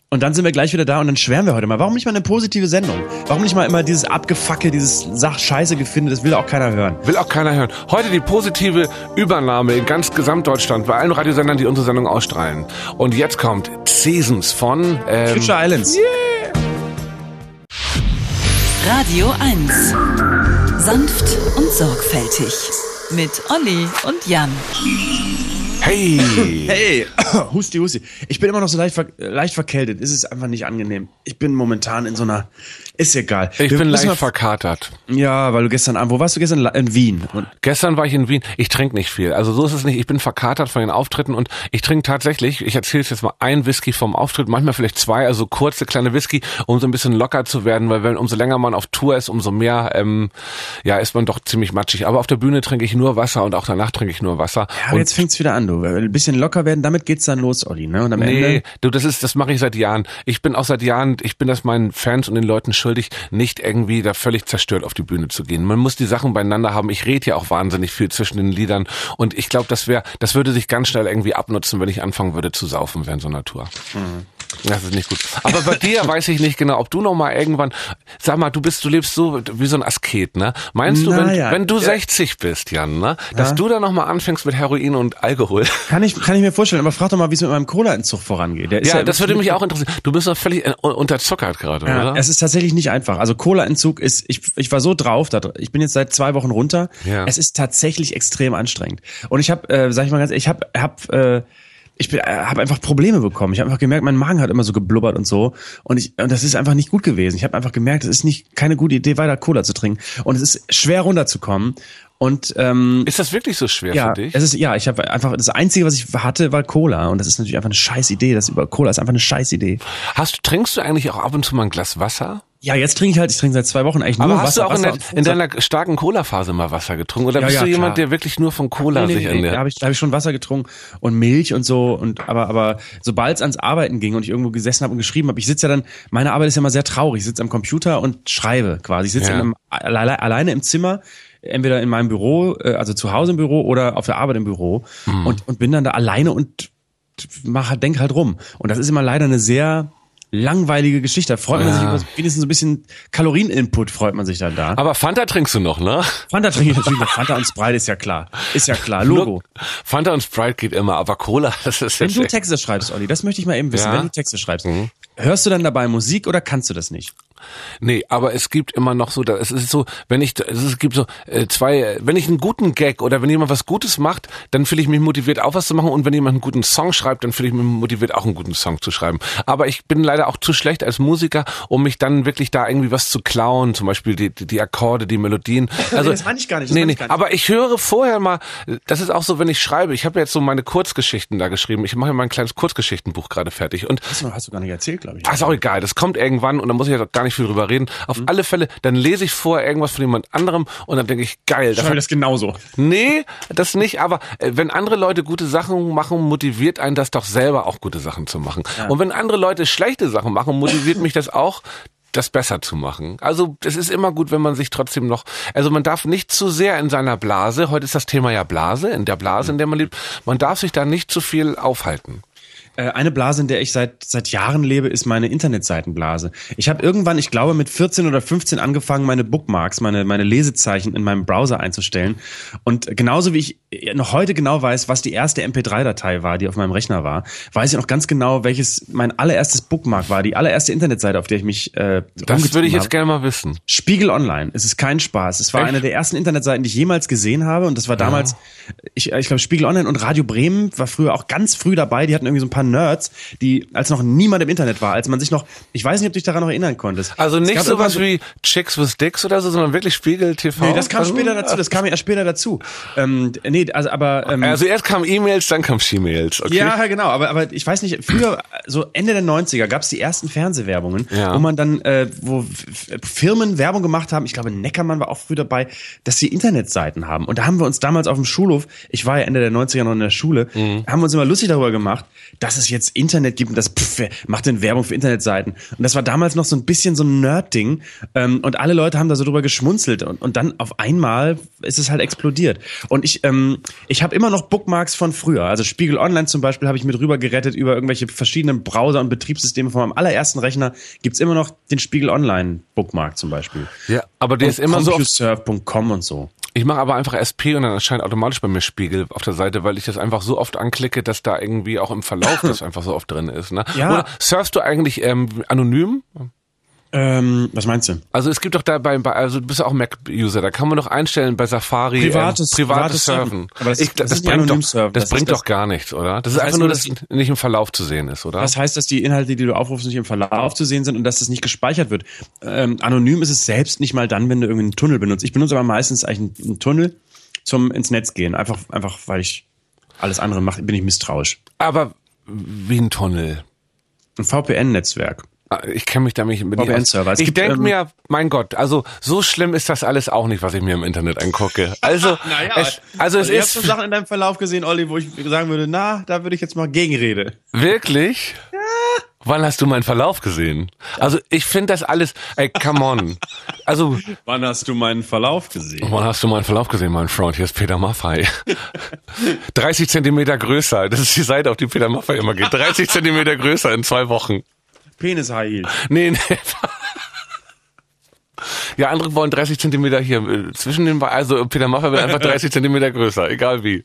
Und dann sind wir gleich wieder da und dann schwärmen wir heute mal. Warum nicht mal eine positive Sendung? Warum nicht mal immer dieses Abgefacke, dieses Sach-Scheiße-Gefinde? Das will auch keiner hören. Will auch keiner hören. Heute die positive Übernahme in ganz Gesamtdeutschland bei allen Radiosendern, die unsere Sendung ausstrahlen. Und jetzt kommt Seasons von ähm, Future Islands. Yeah. Radio eins. Sanft und sorgfältig. Mit Olli und Jan. Hey! Hey! Husti, husti. Ich bin immer noch so leicht, ver leicht verkältet. Es ist einfach nicht angenehm. Ich bin momentan in so einer... Ist egal. Ich Wir bin müssen leicht mal- verkatert. Ja, weil du gestern Abend... Wo warst du gestern? In Wien. Und Gestern war ich in Wien. Ich trinke nicht viel. Also so ist es nicht. Ich bin verkatert von den Auftritten und ich trinke tatsächlich, ich erzähle jetzt mal, ein Whisky vom Auftritt, manchmal vielleicht zwei, also kurze, kleine Whisky, um so ein bisschen locker zu werden, weil wenn umso länger man auf Tour ist, umso mehr ähm, ja, ist man doch ziemlich matschig. Aber auf der Bühne trinke ich nur Wasser und auch danach trinke ich nur Wasser. ja, aber und jetzt fängt's wieder an, du. Ein bisschen locker werden, damit geht's dann los, Olli, ne? Und am Nee, Ende... du, das ist, das mache ich seit Jahren. Ich bin auch seit Jahren, ich bin das meinen Fans und den Leuten schuldig, nicht irgendwie da völlig zerstört auf die Bühne zu gehen. Man muss die Sachen beieinander haben. Ich rede ja auch wahnsinnig viel zwischen den Liedern und ich glaube, das wäre, das würde sich ganz schnell irgendwie abnutzen, wenn ich anfangen würde zu saufen während so einer Tour. Mhm. Das ist nicht gut. Aber bei dir weiß ich nicht genau, ob du noch mal irgendwann, sag mal, du bist, du lebst so wie so ein Asket, ne? Meinst du, wenn, Naja, wenn du ja. sechzig bist, Jan, ne, dass Ja. du dann noch mal anfängst mit Heroin und Alkohol? Kann ich, kann ich mir vorstellen, aber frag doch mal, wie es mit meinem Cola-Entzug vorangeht. Der ist Ja, das würde mich mit- auch interessieren. Du bist doch völlig äh, unterzuckert gerade, Ja, oder? es ist tatsächlich nicht einfach. Also Cola-Entzug ist, ich, ich war so drauf, da, ich bin jetzt seit zwei Wochen runter. Ja. Es ist tatsächlich extrem anstrengend. Und ich habe, äh, sag ich mal ganz ehrlich, ich habe, hab, äh, ich bin, äh, habe einfach Probleme bekommen. Ich habe einfach gemerkt, mein Magen hat immer so geblubbert und so. Und ich, und das ist einfach nicht gut gewesen. Ich habe einfach gemerkt, es ist nicht keine gute Idee, weiter Cola zu trinken. Und es ist schwer runterzukommen. Und ähm, Ist das wirklich so schwer ja, für dich? es ist ja, ich habe einfach das Einzige, was ich hatte, war Cola. Und das ist natürlich einfach eine scheiß Idee. Das über Cola ist einfach eine scheiß Idee. Hast, trinkst du eigentlich auch ab und zu mal ein Glas Wasser? Ja, jetzt trinke ich halt, ich trinke seit zwei Wochen eigentlich nur Aber Wasser. hast du auch in, Wasser der, und in Fruchtsaft. deiner starken Cola-Phase mal Wasser getrunken? Oder Ja, bist ja, du jemand, klar. der wirklich nur von Cola Nee, sich nee, nee, ernährt? da habe ich, da hab ich schon Wasser getrunken und Milch und so. Und aber aber sobald es ans Arbeiten ging und ich irgendwo gesessen habe und geschrieben habe, ich sitze ja dann, meine Arbeit ist ja immer sehr traurig. Ich sitze am Computer und schreibe quasi. Ich sitze Ja. in einem, alle, alleine im Zimmer, entweder in meinem Büro, äh, also zu Hause im Büro oder auf der Arbeit im Büro Mhm. und und bin dann da alleine und mach halt, denk halt rum. Und das ist immer leider eine sehr langweilige Geschichte. Da freut man Ja. sich über wenigstens so ein bisschen Kalorieninput, freut man sich dann da. Aber Fanta trinkst du noch, ne? Fanta trinke ich natürlich noch. Fanta und Sprite ist ja klar. Ist ja klar. Logo. Nur Fanta und Sprite geht immer, aber Cola, das ist Wenn jetzt du echt- Texte schreibst, Olli, das möchte ich mal eben wissen. Ja. Wenn du Texte schreibst, Mhm. hörst du dann dabei Musik oder kannst du das nicht? Nee, aber es gibt immer noch so, da- es ist so, wenn ich, es gibt so äh, zwei, äh, wenn ich einen guten Gag oder wenn jemand was Gutes macht, dann fühle ich mich motiviert, auch was zu machen und wenn jemand einen guten Song schreibt, dann fühle ich mich motiviert, auch einen guten Song zu schreiben. Aber ich bin leider auch zu schlecht als Musiker, um mich dann wirklich da irgendwie was zu klauen, zum Beispiel die, die, die Akkorde, die Melodien. Also, das meine ich gar nicht, das Nee, meine nee, ich gar nicht. aber ich höre vorher mal, das ist auch so, wenn ich schreibe, ich habe jetzt so meine Kurzgeschichten da geschrieben, ich mache ja mein kleines Kurzgeschichtenbuch gerade fertig und Hast du, hast du gar nicht erzählt, glaube ich. Ah, ist auch egal, das kommt irgendwann und da muss ich ja gar nicht viel drüber reden. Auf alle Fälle, dann lese ich vorher irgendwas von jemand anderem und dann denke ich, geil. Das Schreibe hat, das genauso. nee, das nicht, aber äh, wenn andere Leute gute Sachen machen, motiviert einen das doch selber auch gute Sachen zu machen. Und wenn andere Leute schlechte Sachen machen, motiviert mich das auch, das besser zu machen. Also es ist immer gut, wenn man sich trotzdem noch, also man darf nicht zu sehr in seiner Blase, heute ist das Thema ja Blase, in der Blase, in der man lebt, man darf sich da nicht zu viel aufhalten. Äh, Eine Blase, in der ich seit seit Jahren lebe, ist meine Internetseitenblase. Ich habe irgendwann, ich glaube mit vierzehn oder fünfzehn angefangen, meine Bookmarks, meine meine Lesezeichen in meinem Browser einzustellen. Und genauso wie ich noch heute genau weiß, was die erste M P drei Datei war, die auf meinem Rechner war, weiß ich noch ganz genau, welches mein allererstes Bookmark war, die allererste Internetseite, auf der ich mich äh, Das würde ich jetzt habe. gerne mal wissen. Spiegel Online. Es ist kein Spaß. Es war Echt? eine der ersten Internetseiten, die ich jemals gesehen habe. Und das war damals, ich, ich glaube, Spiegel Online und Radio Bremen war früher auch ganz früh dabei. Die hatten irgendwie so ein paar Nerds, die, als noch niemand im Internet war, als man sich noch, ich weiß nicht, ob du dich daran noch erinnern konntest. Also Es nicht gab sowas irgendwann wie Chicks with Dicks oder so, sondern wirklich Spiegel T V. Nee, das kam Also, später dazu. Das kam erst später dazu. Ähm, nee, also aber ähm, Also erst kamen E-Mails, dann kamen She-Mails. Okay. Ja, genau, aber, aber ich weiß nicht, früher, so Ende der neunziger gab es die ersten Fernsehwerbungen, Ja. wo man dann, äh, wo F- Firmen Werbung gemacht haben, ich glaube Neckermann war auch früh dabei, dass sie Internetseiten haben. Und da haben wir uns damals auf dem Schulhof, ich war ja Ende der neunziger noch in der Schule, Mhm. haben wir uns immer lustig darüber gemacht, dass es jetzt Internet gibt und das pff, wer macht denn Werbung für Internetseiten. Und das war damals noch so ein bisschen so ein Nerd-Ding ähm, und alle Leute haben da so drüber geschmunzelt und, und dann auf einmal ist es halt explodiert. Und ich, ähm, ähm, ich habe immer noch Bookmarks von früher. Also Spiegel Online zum Beispiel habe ich mit rüber gerettet über irgendwelche verschiedenen Browser und Betriebssysteme. Von meinem allerersten Rechner gibt's immer noch den Spiegel Online Bookmark zum Beispiel. Ja, aber der ist immer so CompuServe Punkt com und so. Ich mache aber einfach S P und dann erscheint automatisch bei mir Spiegel auf der Seite, weil ich das einfach so oft anklicke, dass da irgendwie auch im Verlauf das einfach so oft drin ist. Ne? Ja. Oder surfst du eigentlich ähm, anonym? Ähm, was meinst du? Also es gibt doch da bei, bei also du bist ja auch Mac-User, da kann man doch einstellen bei Safari privates, ähm, privates privates Surfen. Aber das, ich, das, das, das bringt, doch, Surfen. das das bringt ist doch gar nichts, oder? Das ist das einfach heißt nur, nur, dass es nicht im Verlauf zu sehen ist, oder? Das heißt, dass die Inhalte, die du aufrufst, nicht im Verlauf zu sehen sind und dass das nicht gespeichert wird. Ähm, anonym ist es selbst nicht mal dann, wenn du irgendwie einen Tunnel benutzt. Ich benutze aber meistens eigentlich einen, einen Tunnel zum ins Netz gehen. Einfach, einfach, weil ich alles andere mache, bin ich misstrauisch. Aber wie ein Tunnel. Ein V P N-Netzwerk. Ich kenne mich damit nicht V P N-Server. Ich denke ähm, mir, mein Gott, also so schlimm ist das alles auch nicht, was ich mir im Internet angucke. Also, naja, es, also es also ich ist habe so Sachen in deinem Verlauf gesehen, Olli, wo ich sagen würde, na, da würde ich jetzt mal Gegenrede. Wirklich? Ja. Wann hast du meinen Verlauf gesehen? Also ich finde das alles, ey, come on. Also wann hast du meinen Verlauf gesehen? Wann hast du meinen Verlauf gesehen, mein Freund? Hier ist Peter Maffay. dreißig Zentimeter größer. Das ist die Seite, auf die Peter Maffay immer geht. dreißig Zentimeter größer in zwei Wochen. Penis High Heel. Nee, nee. Ja, andere wollen dreißig Zentimeter hier zwischen den Beinen. Also Peter Maffay will einfach dreißig Zentimeter größer, egal wie.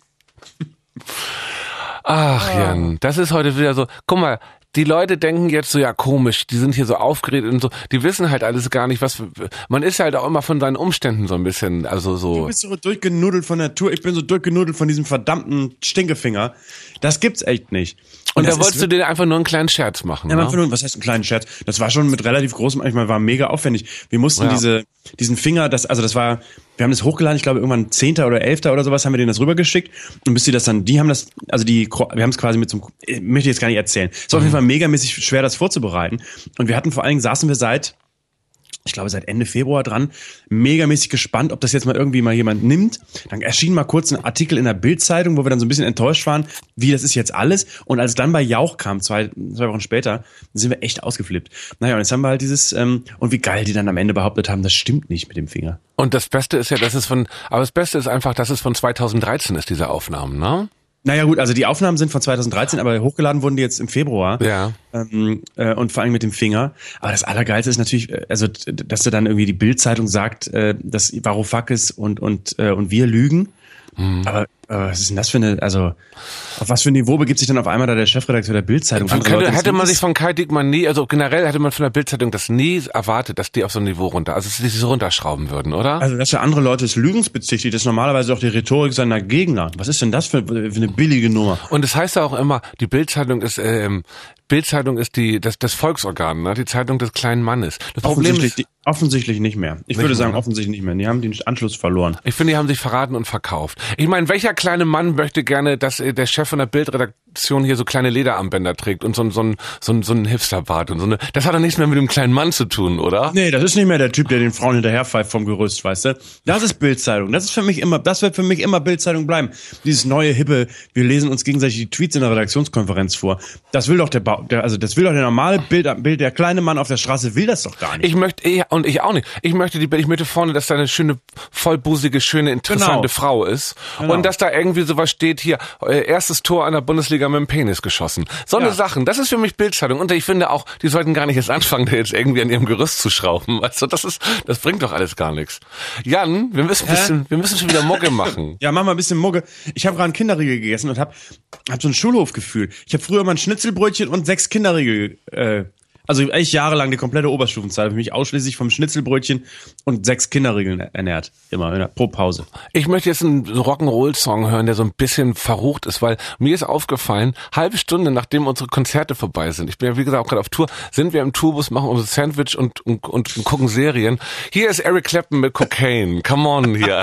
Ach, Jan, das ist heute wieder so. Guck mal, die Leute denken jetzt so, ja komisch, die sind hier so aufgeregt und so, die wissen halt alles gar nicht, was, man ist halt auch immer von seinen Umständen so ein bisschen, also so. Du bist so durchgenudelt von der Natur, ich bin so durchgenudelt von diesem verdammten Stinkefinger. Das gibt's echt nicht. Und, und da wolltest du dir einfach nur einen kleinen Scherz machen, ja, ne? Einfach nur, was heißt einen kleinen Scherz? Das war schon mit relativ großem, ich meine, war mega aufwendig. Wir mussten ja. diese, diesen Finger, das, also das war, wir haben das hochgeladen, ich glaube irgendwann zehnter oder elfter oder sowas haben wir denen das rübergeschickt und bis die das dann, die haben das, also die, wir haben es quasi mit so einem, möchte ich jetzt gar nicht erzählen. Es war auf jeden Fall megamäßig schwer, das vorzubereiten und wir hatten vor allen Dingen, saßen wir seit, ich glaube seit Ende Februar dran, megamäßig gespannt, ob das jetzt mal irgendwie mal jemand nimmt. Dann erschien mal kurz ein Artikel in der Bild-Zeitung, wo wir dann so ein bisschen enttäuscht waren, wie das ist jetzt alles. Und als dann bei Jauch kam, zwei, zwei Wochen später, sind wir echt ausgeflippt. Naja, und jetzt haben wir halt dieses, ähm, und wie geil die dann am Ende behauptet haben, das stimmt nicht mit dem Finger. Und das Beste ist ja, dass es von, aber das Beste ist einfach, dass es von zweitausenddreizehn ist, diese Aufnahmen, ne? Naja gut, also die Aufnahmen sind von zweitausenddreizehn, aber hochgeladen wurden die jetzt im Februar. Ja. Ähm, äh, und vor allem mit dem Finger. Aber das Allergeilste ist natürlich, also dass du dann irgendwie die Bild-Zeitung sagt, äh, dass Varoufakis und und äh, und wir lügen. Mhm. Aber äh, was ist denn das für eine, also auf was für ein Niveau begibt sich dann auf einmal da der Chefredakteur der Bild-Zeitung? Könnte, hätte man sich von Kai Diekmann nie, also generell hätte man von der Bild-Zeitung das nie erwartet, dass die auf so ein Niveau runter, also dass die so runterschrauben würden, oder? Also dass ja andere Leute des Lügens bezichtigt, ist normalerweise auch die Rhetorik seiner Gegner. Was ist denn das für, für eine billige Nummer? Und es das heißt ja auch immer, die Bild-Zeitung ist, ähm, Bild-Zeitung ist die, das, das Volksorgan, ne? Die Zeitung des kleinen Mannes. Das Problem ist, die, offensichtlich nicht mehr. Ich würde sagen, offensichtlich nicht mehr. Die haben den Anschluss verloren. Ich finde, die haben sich verraten und verkauft. Ich meine, welcher kleine Mann möchte gerne, dass der Chef von der Bildredaktion hier so kleine Lederarmbänder trägt und so ein, so ein, so ein, so ein Hipsterbart und so eine, das hat doch nichts mehr mit dem kleinen Mann zu tun, oder? Nee, das ist nicht mehr der Typ, der den Frauen hinterherpfeift vom Gerüst, weißt du? Das ist Bild-Zeitung. Das ist für mich immer, das wird für mich immer Bild-Zeitung bleiben. Dieses neue, hippe, wir lesen uns gegenseitig die Tweets in der Redaktionskonferenz vor. Das will doch der, ba- der also das will doch der normale Bild, Bild, der kleine Mann auf der Straße will das doch gar nicht. Ich möchte, ja, und ich auch nicht. Ich möchte die, ich möchte vorne, dass da eine schöne, vollbusige, schöne, interessante genau. Frau ist. Genau. Und dass da irgendwie sowas steht hier, äh, erstes Tor an der Bundesliga mit dem Penis geschossen. So eine ja. Sachen, das ist für mich Bildzeitung. Und ich finde auch, die sollten gar nicht jetzt anfangen, da jetzt irgendwie an ihrem Gerüst zu schrauben. Also das ist, das bringt doch alles gar nichts. Jan, wir müssen ein bisschen, wir müssen schon wieder Mucke machen. Ja, mach mal ein bisschen Mucke. Ich habe gerade einen Kinderriegel gegessen und hab, hab so ein Schulhofgefühl. Ich habe früher mal ein Schnitzelbrötchen und sechs Kinderriegel, äh, also echt jahrelang die komplette Oberstufenzeit habe ich mich ausschließlich vom Schnitzelbrötchen und sechs Kinderriegeln ernährt. Immer, pro Pause. Ich möchte jetzt einen Rock'n'Roll-Song hören, der so ein bisschen verrucht ist, weil mir ist aufgefallen, halbe Stunde nachdem unsere Konzerte vorbei sind, ich bin ja wie gesagt auch gerade auf Tour, sind wir im Tourbus, machen unser Sandwich und, und, und, und gucken Serien. Hier ist Eric Clapton mit Cocaine. Come on hier.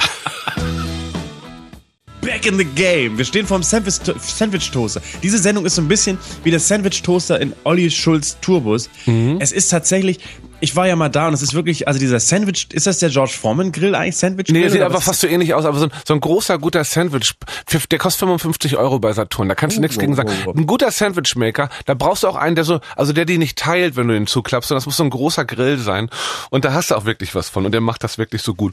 Back in the game. Wir stehen vorm Sandwich-Toaster. Diese Sendung ist so ein bisschen wie der Sandwich-Toaster in Olli Schulz Tourbus. Mhm. Es ist tatsächlich, ich war ja mal da und es ist wirklich, also dieser Sandwich, ist das der George Foreman Grill eigentlich? Sandwich Grill? Nee, sieht aber fast so ähnlich aus, aber so ein, so ein großer, guter Sandwich, der kostet fünfundfünfzig Euro bei Saturn, da kannst du oh, nichts oh, gegen sagen. Oh, oh. Ein guter Sandwichmaker, da brauchst du auch einen, der so, also der die nicht teilt, wenn du den zuklappst, sondern das muss so ein großer Grill sein und da hast du auch wirklich was von und der macht das wirklich so gut.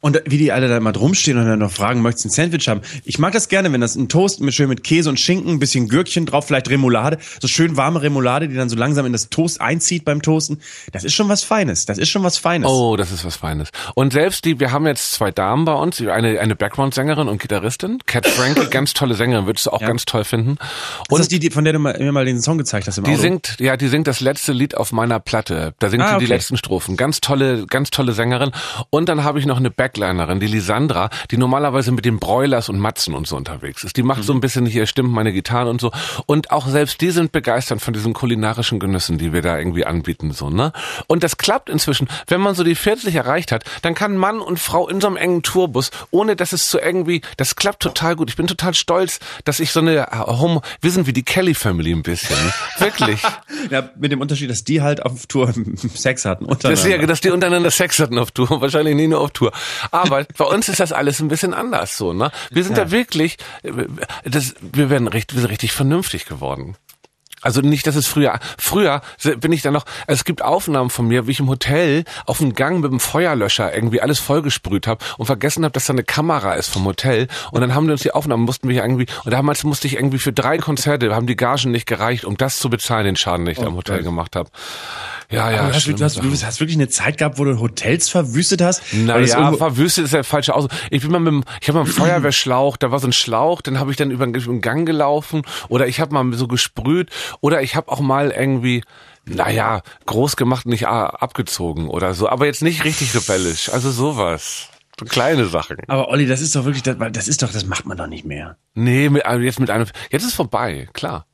Und wie die alle da immer drum stehen und dann noch fragen, möchtest du ein Sandwich haben? Ich mag das gerne, wenn das ein Toast mit schön mit Käse und Schinken, ein bisschen Gürkchen drauf, vielleicht Remoulade, so schön warme Remoulade, die dann so langsam in das Toast einzieht beim Toasten. Das ist schon was Feines. Das ist schon was Feines. Oh, das ist was Feines. Und selbst die, wir haben jetzt zwei Damen bei uns, eine eine Background-Sängerin und Gitarristin, Cat Frankie, ganz tolle Sängerin, würdest du auch ja. ganz toll finden. Und ist das die, von der du mal, mir mal den Song gezeigt hast im Die Auto? singt, ja, die singt das letzte Lied auf meiner Platte. Da singt ah, sie okay. die letzten Strophen. Ganz tolle, ganz tolle Sängerin. Und dann habe ich noch eine Backlinerin, die Lisandra, die normalerweise mit den Broilers und Matzen und so unterwegs ist. Die macht mhm. so ein bisschen hier, stimmt meine Gitarren und so. Und auch selbst die sind begeistert von diesen kulinarischen Genüssen, die wir da irgendwie anbieten, so, ne? Und das klappt inzwischen. Wenn man so die vierzig erreicht hat, dann kann Mann und Frau in so einem engen Tourbus, ohne dass es so irgendwie, das klappt total gut. Ich bin total stolz, dass ich so eine Homo, wir sind wie die Kelly Family ein bisschen. Wirklich. Ja, mit dem Unterschied, dass die halt auf Tour Sex hatten. Das ist ja, dass die untereinander Sex hatten auf Tour. Wahrscheinlich nie nur auf Tour. Aber bei uns ist das alles ein bisschen anders so, ne? Wir sind ja. da wirklich, das, wir werden richtig, wir sind richtig vernünftig geworden. Also nicht, dass es früher, früher bin ich dann noch, also es gibt Aufnahmen von mir, wie ich im Hotel auf dem Gang mit dem Feuerlöscher irgendwie alles vollgesprüht habe und vergessen habe, dass da eine Kamera ist vom Hotel. Und dann haben wir uns die Aufnahmen, mussten wir irgendwie, und damals musste ich irgendwie für drei Konzerte, haben die Gagen nicht gereicht, um das zu bezahlen, den Schaden, den ich oh, da im Hotel Gott. gemacht habe. Ja, ja. Du hast, du, hast, du hast wirklich eine Zeit gehabt, wo du Hotels verwüstet hast? Naja, verwüstet ist ja falsche Ausdruck. Ich bin mal mit dem, ich habe mal einen Feuerwehrschlauch, da war so ein Schlauch, den habe ich dann über den Gang gelaufen oder ich habe mal so gesprüht oder ich habe auch mal irgendwie, naja, groß gemacht, nicht abgezogen oder so, aber jetzt nicht richtig rebellisch, also sowas. So kleine Sachen. Aber Olli, das ist doch wirklich, das, das ist doch, das macht man doch nicht mehr. Nee, mit, jetzt mit einem, jetzt ist vorbei, klar.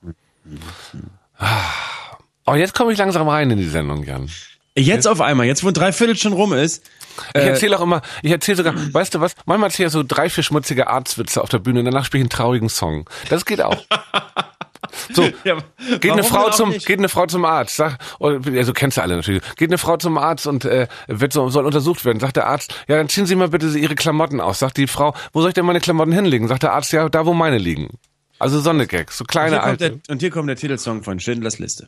Oh, jetzt komme ich langsam rein in die Sendung, Jan. Jetzt, jetzt auf einmal, jetzt wo ein Dreiviertel schon rum ist. Ich äh, erzähle auch immer, ich erzähle sogar, weißt du was, manchmal erzähle ich so drei, vier schmutzige Arztwitze auf der Bühne und danach spiele ich einen traurigen Song. Das geht auch. So, ja, geht eine Frau zum, nicht? geht eine Frau zum Arzt, sag, also kennst du alle natürlich, geht eine Frau zum Arzt und äh, wird so, soll untersucht werden, sagt der Arzt, ja, dann ziehen Sie mal bitte Ihre Klamotten aus, sagt die Frau, wo soll ich denn meine Klamotten hinlegen, sagt der Arzt, ja, da wo meine liegen. Also Sonnegags, so kleine und alte. Der, und hier kommt der Titelsong von Schindlers Liste.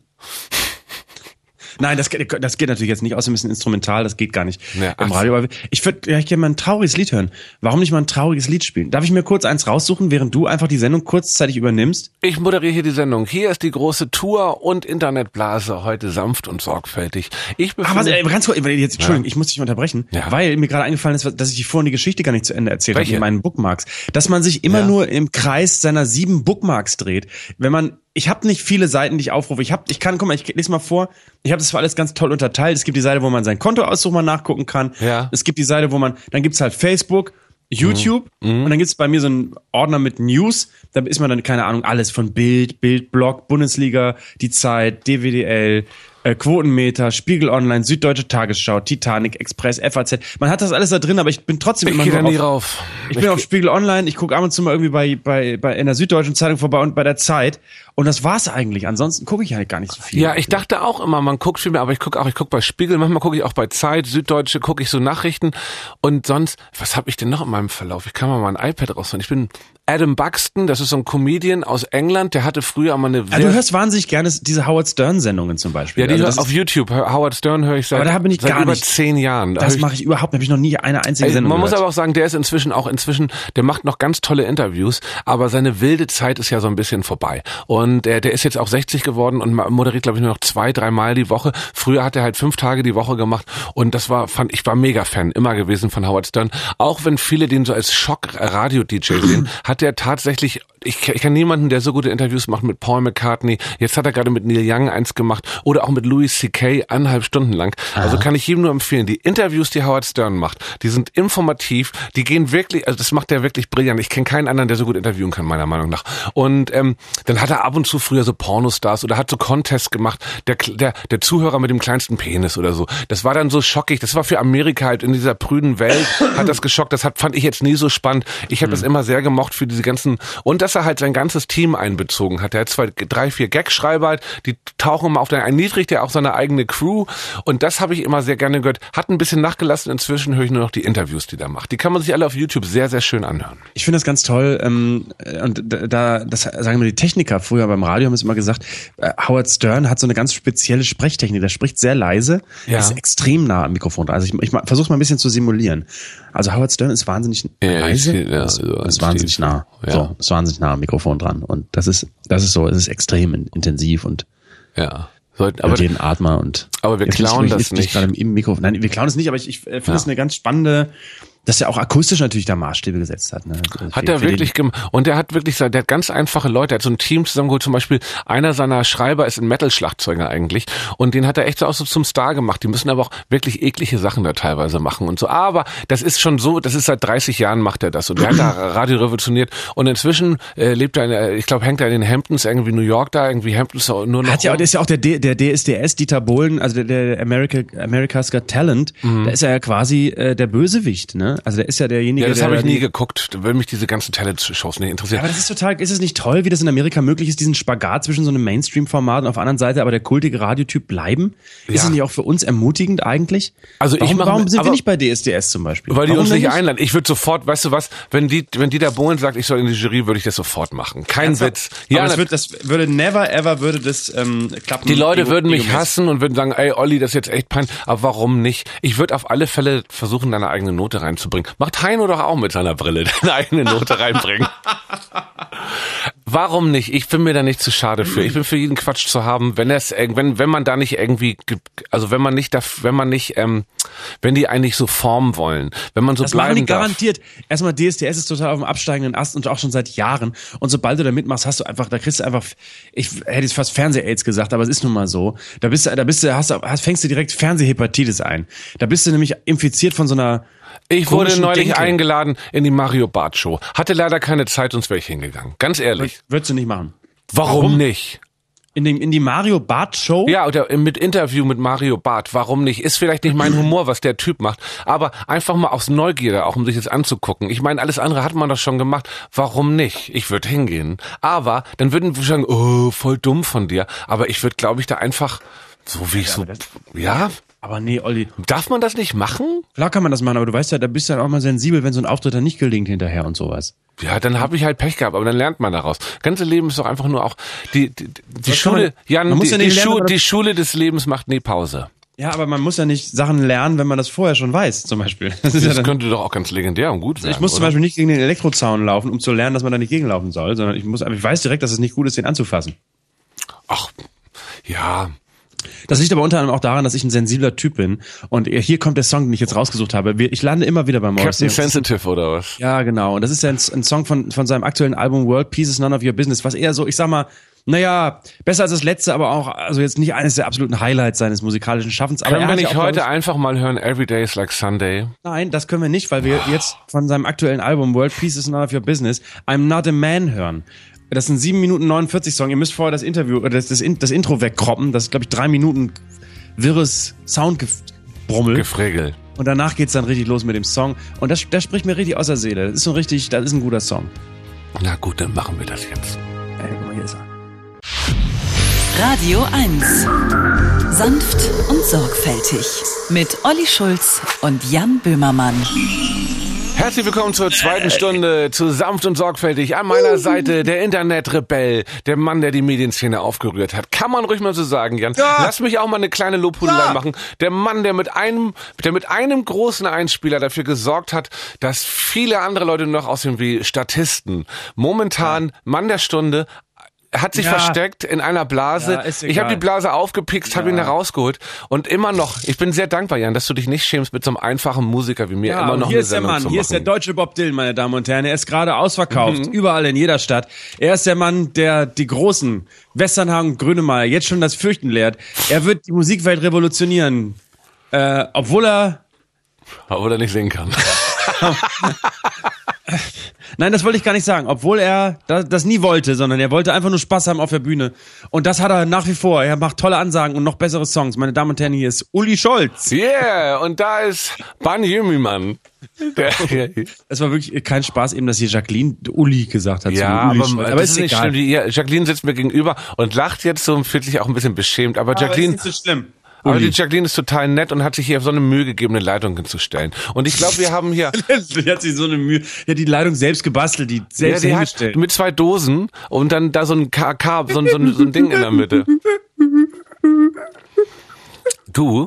Nein, das geht, das geht natürlich jetzt nicht, außer ein bisschen instrumental, das geht gar nicht ja, im Radio. Aber ich würde ja, ich gerne mal ein trauriges Lied hören. Warum nicht mal ein trauriges Lied spielen? Darf ich mir kurz eins raussuchen, während du einfach die Sendung kurzzeitig übernimmst? Ich moderiere hier die Sendung. Hier ist die große Tour und Internetblase, heute sanft und sorgfältig. Ich befinde... Aber was, ganz kurz, jetzt, Entschuldigung, ja. ich muss dich unterbrechen, ja. weil mir gerade eingefallen ist, dass ich die vorhin die Geschichte gar nicht zu Ende erzählt habe mit meinen Bookmarks. Dass man sich immer ja. nur im Kreis seiner sieben Bookmarks dreht. Wenn man Ich habe nicht viele Seiten, die ich aufrufe. Ich habe, ich kann, guck mal, ich lese mal vor. Ich habe das zwar alles ganz toll unterteilt. Es gibt die Seite, wo man sein Kontoauszug mal nachgucken kann. Ja. Es gibt die Seite, wo man, dann gibt's halt Facebook, YouTube mhm. und dann gibt's bei mir so einen Ordner mit News. Da ist man dann, keine Ahnung, alles von Bild, Bildblog, Bundesliga, die Zeit, D W D L, äh, Quotenmeter, Spiegel Online, Süddeutsche Tagesschau, Titanic, Express, F A Z. Man hat das alles da drin, aber ich bin trotzdem ich immer nur nur da nie auf, rauf. Ich, ich bin auf Spiegel Online, ich gucke ab und zu mal irgendwie bei, bei, bei in der Süddeutschen Zeitung vorbei und bei der Zeit. Und das war's eigentlich. Ansonsten gucke ich halt gar nicht so viel. Ja, ich dachte auch immer, man guckt viel mehr, aber ich gucke auch, ich gucke bei Spiegel, manchmal gucke ich auch bei Zeit, Süddeutsche, gucke ich so Nachrichten. Und sonst, was habe ich denn noch in meinem Verlauf? Ich kann mal mein iPad rausholen. Ich bin Adam Buxton, das ist so ein Comedian aus England, der hatte früher mal eine... Ja, du hörst wahnsinnig gerne diese Howard Stern-Sendungen zum Beispiel. Ja, die also das auf YouTube. Howard Stern höre ich seit, aber da bin ich seit gar über nicht, zehn Jahren. Da das mache ich überhaupt, da habe ich noch nie eine einzige Ey, Sendung Man gehört. muss aber auch sagen, der ist inzwischen auch inzwischen, der macht noch ganz tolle Interviews, aber seine wilde Zeit ist ja so ein bisschen vorbei. Und äh, der ist jetzt auch sechzig geworden und moderiert, glaube ich, nur noch zwei, dreimal die Woche. Früher hat er halt fünf Tage die Woche gemacht und das war, fand ich war mega Fan immer gewesen von Howard Stern. Auch wenn viele den so als Schock-Radio-D J sehen, hat er tatsächlich, ich, ich kenne niemanden, der so gute Interviews macht mit Paul McCartney. Jetzt hat er gerade mit Neil Young eins gemacht oder auch mit Louis C K eineinhalb Stunden lang. Also kann ich jedem nur empfehlen. Die Interviews, die Howard Stern macht, die sind informativ, die gehen wirklich, also das macht er wirklich brillant. Ich kenne keinen anderen, der so gut interviewen kann, meiner Meinung nach. Und ähm, dann hat er ab und zu früher so Pornostars oder hat so Contests gemacht, der, der, der Zuhörer mit dem kleinsten Penis oder so. Das war dann so schockig. Das war für Amerika halt in dieser prüden Welt, hat das geschockt. Das hat, fand ich jetzt nie so spannend. Ich habe das immer sehr gemocht für diese ganzen, und das dass er halt sein ganzes Team einbezogen hat. Er hat zwei, drei, vier Gagschreiber, die tauchen immer auf den, erniedrigt er auch seine eigene Crew und das habe ich immer sehr gerne gehört. Hat ein bisschen nachgelassen, inzwischen höre ich nur noch die Interviews, die er macht. Die kann man sich alle auf YouTube sehr, sehr schön anhören. Ich finde das ganz toll ähm, und da, das sagen wir die Techniker, früher beim Radio haben es immer gesagt, äh, Howard Stern hat so eine ganz spezielle Sprechtechnik, der spricht sehr leise, ja. Ist extrem nah am Mikrofon. Also ich, ich versuche es mal ein bisschen zu simulieren. Also Howard Stern ist wahnsinnig ja, leise, ich, ja, ist, also, ist wahnsinnig nah, ja. so, ist wahnsinnig nah am Mikrofon dran und das ist, das ist so, es ist extrem intensiv und ja. Sollten, aber jeden Atmer und aber wir klauen das nicht. Gerade im Mikrofon. Nein, wir klauen es nicht, aber ich, ich finde es ja. eine ganz spannende, dass er auch akustisch natürlich da Maßstäbe gesetzt hat. Ne? Also hat er wirklich gemacht. Und er hat wirklich, der hat ganz einfache Leute, er hat so ein Team zusammengeholt, zum Beispiel einer seiner Schreiber ist ein Metal-Schlagzeuger eigentlich und den hat er echt so auch so zum Star gemacht. Die müssen aber auch wirklich eklige Sachen da teilweise machen und so. Aber das ist schon so, das ist seit dreißig Jahren macht er das und der hat da Radio revolutioniert und inzwischen äh, lebt er, in, ich glaube, hängt er in den Hamptons, irgendwie New York da, irgendwie Hamptons nur noch. Hat ja, rum. Der ist ja auch der, D, der D S D S, Dieter Bohlen, also der, der America, America's Got Talent, mhm. da ist er ja quasi äh, der Bösewicht, ne? Also der ist ja derjenige, ja, das der... habe ich nie geguckt, da will mich diese ganzen Talent-Shows nicht interessieren. Aber das ist total, ist es nicht toll, wie das in Amerika möglich ist, diesen Spagat zwischen so einem Mainstream-Format und auf der anderen Seite aber der kultige Radiotyp bleiben? Ja. Ist es nicht auch für uns ermutigend eigentlich? Also warum, ich mach, warum sind aber, wir nicht bei D S D S zum Beispiel? Weil die warum uns nicht nicht einladen. Ich würde sofort, weißt du was, wenn die, wenn Dieter Bohlen sagt, ich soll in die Jury, würde ich das sofort machen. Kein Ernsthaft? Witz. Ja, ja, das, wird, das würde never ever würde das ähm, klappen. Die Leute Ego, würden mich Ego hassen und würden sagen, ey Olli, das ist jetzt echt peinlich. Aber warum nicht? Ich würde auf alle Fälle versuchen, deine eigene Note reinzubringen. Macht Heino doch auch mit seiner Brille deine eigene Note reinbringen. Warum nicht? Ich bin mir da nicht zu schade für. Ich bin für jeden Quatsch zu haben, wenn es, wenn, wenn man da nicht irgendwie, also wenn man nicht, da, wenn man nicht, ähm, wenn die eigentlich so formen wollen, wenn man so das bleiben machen die darf. garantiert. Erstmal D S D S ist total auf dem absteigenden Ast und auch schon seit Jahren. Und sobald du da mitmachst, hast du einfach, da kriegst du einfach, ich hätte jetzt fast Fernseh-Aids gesagt, aber es ist nun mal so. Da bist du, da bist du, hast, hast fängst du direkt Fernsehhepatitis ein. Da bist du nämlich infiziert von so einer Ich wurde neulich Denke. eingeladen in die Mario Barth Show. Hatte leider keine Zeit, sonst wäre ich hingegangen. Ganz ehrlich. Würdest du nicht machen. Warum, Warum nicht? In, dem, in die Mario Barth Show? Ja, oder mit Interview mit Mario Barth. Warum nicht? Ist vielleicht nicht mein Humor, was der Typ macht. Aber einfach mal aus Neugierde, auch um sich das anzugucken. Ich meine, alles andere hat man doch schon gemacht. Warum nicht? Ich würde hingehen. Aber dann würden wir sagen, oh, voll dumm von dir. Aber ich würde, glaube ich, da einfach, so wie ich ja, so, ja... Aber nee, Olli. Darf man das nicht machen? Klar kann man das machen, aber du weißt ja, da bist du dann auch mal sensibel, wenn so ein Auftritt dann nicht gelingt hinterher und sowas. Ja, dann habe ich halt Pech gehabt, aber dann lernt man daraus. Ganze Leben ist doch einfach nur auch die die, die Schule, man, Jan, man muss die, ja die, lernen, Schu- die Schule des Lebens macht nie Pause. Ja, aber man muss ja nicht Sachen lernen, wenn man das vorher schon weiß, zum Beispiel. Das, ist das ja dann, könnte doch auch ganz legendär und gut werden. Ich muss oder? zum Beispiel nicht gegen den Elektrozaun laufen, um zu lernen, dass man da nicht gegenlaufen soll, sondern ich muss, aber ich weiß direkt, dass es nicht gut ist, den anzufassen. Ach, ja. Das liegt aber unter anderem auch daran, dass ich ein sensibler Typ bin. Und hier kommt der Song, den ich jetzt rausgesucht habe. Ich lande immer wieder bei Morrissey. Captain Sensitive oder was? Ja, genau. Und das ist ja ein, ein Song von, von seinem aktuellen Album World Peace is None of Your Business, was eher so, ich sag mal, naja, besser als das letzte, aber auch, also jetzt nicht eines der absoluten Highlights seines musikalischen Schaffens. Aber können wir nicht ja auch, heute ich, einfach mal hören, Every Day is like Sunday? Nein, das können wir nicht, weil wir jetzt von seinem aktuellen Album World Peace is None of Your Business I'm Not a Man hören. Das ist ein sieben Minuten neunundvierzig Song. Ihr müsst vorher das Interview, oder das, das, das Intro wegkroppen. Das ist, glaube ich, drei Minuten wirres Soundbrummel. Gefregel. Und danach geht's dann richtig los mit dem Song. Und das, das spricht mir richtig aus der Seele. Das ist so richtig, das ist ein guter Song. Na gut, dann machen wir das jetzt. Ey, guck mal, hier ist er. Radio eins. Sanft und sorgfältig. Mit Olli Schulz und Jan Böhmermann. Herzlich willkommen zur zweiten Stunde zu Sanft und Sorgfältig. An meiner Seite der Internetrebell, der Mann, der die Medienszene aufgerührt hat. Kann man ruhig mal so sagen, Jan. Ja. Lass mich auch mal eine kleine Lobhudelei ja. machen. Der Mann, der mit einem, der mit einem großen Einspieler dafür gesorgt hat, dass viele andere Leute noch aussehen wie Statisten. Momentan ja. Mann der Stunde. Hat sich ja. versteckt in einer Blase. Ja, ich habe die Blase aufgepikst, ja. habe ihn da rausgeholt. Und immer noch, ich bin sehr dankbar, Jan, dass du dich nicht schämst, mit so einem einfachen Musiker wie mir ja, immer noch hier eine ist der Sendung Mann, zu hier machen. ist der deutsche Bob Dylan, meine Damen und Herren. Er ist gerade ausverkauft, mhm. überall in jeder Stadt. Er ist der Mann, der die großen Westernhagen und Grönemeyer jetzt schon das Fürchten lehrt. Er wird die Musikwelt revolutionieren. Äh, obwohl er... Obwohl er nicht singen kann. Nein, das wollte ich gar nicht sagen. Obwohl er das, das nie wollte, sondern er wollte einfach nur Spaß haben auf der Bühne. Und das hat er nach wie vor. Er macht tolle Ansagen und noch bessere Songs. Meine Damen und Herren, hier ist Uli Scholz. Yeah, und da ist Ban Jümimann. Es war wirklich kein Spaß, eben, dass hier Jacqueline Uli gesagt hat. Ja, Uli aber, Scholz. aber das ist nicht egal. Schlimm. Die, Jacqueline sitzt mir gegenüber und lacht jetzt so und fühlt sich auch ein bisschen beschämt. Aber, aber Jacqueline... ist nicht so schlimm. Aber die Jacqueline ist total nett und hat sich hier so eine Mühe gegeben, eine Leitung hinzustellen. Und ich glaube, wir haben hier... die hat sich so eine Mühe... Ja, die Leitung selbst gebastelt, die selbst ja, die hingestellt. Hat mit zwei Dosen und dann da so ein K K, so ein, so ein, so ein Ding in der Mitte. Du...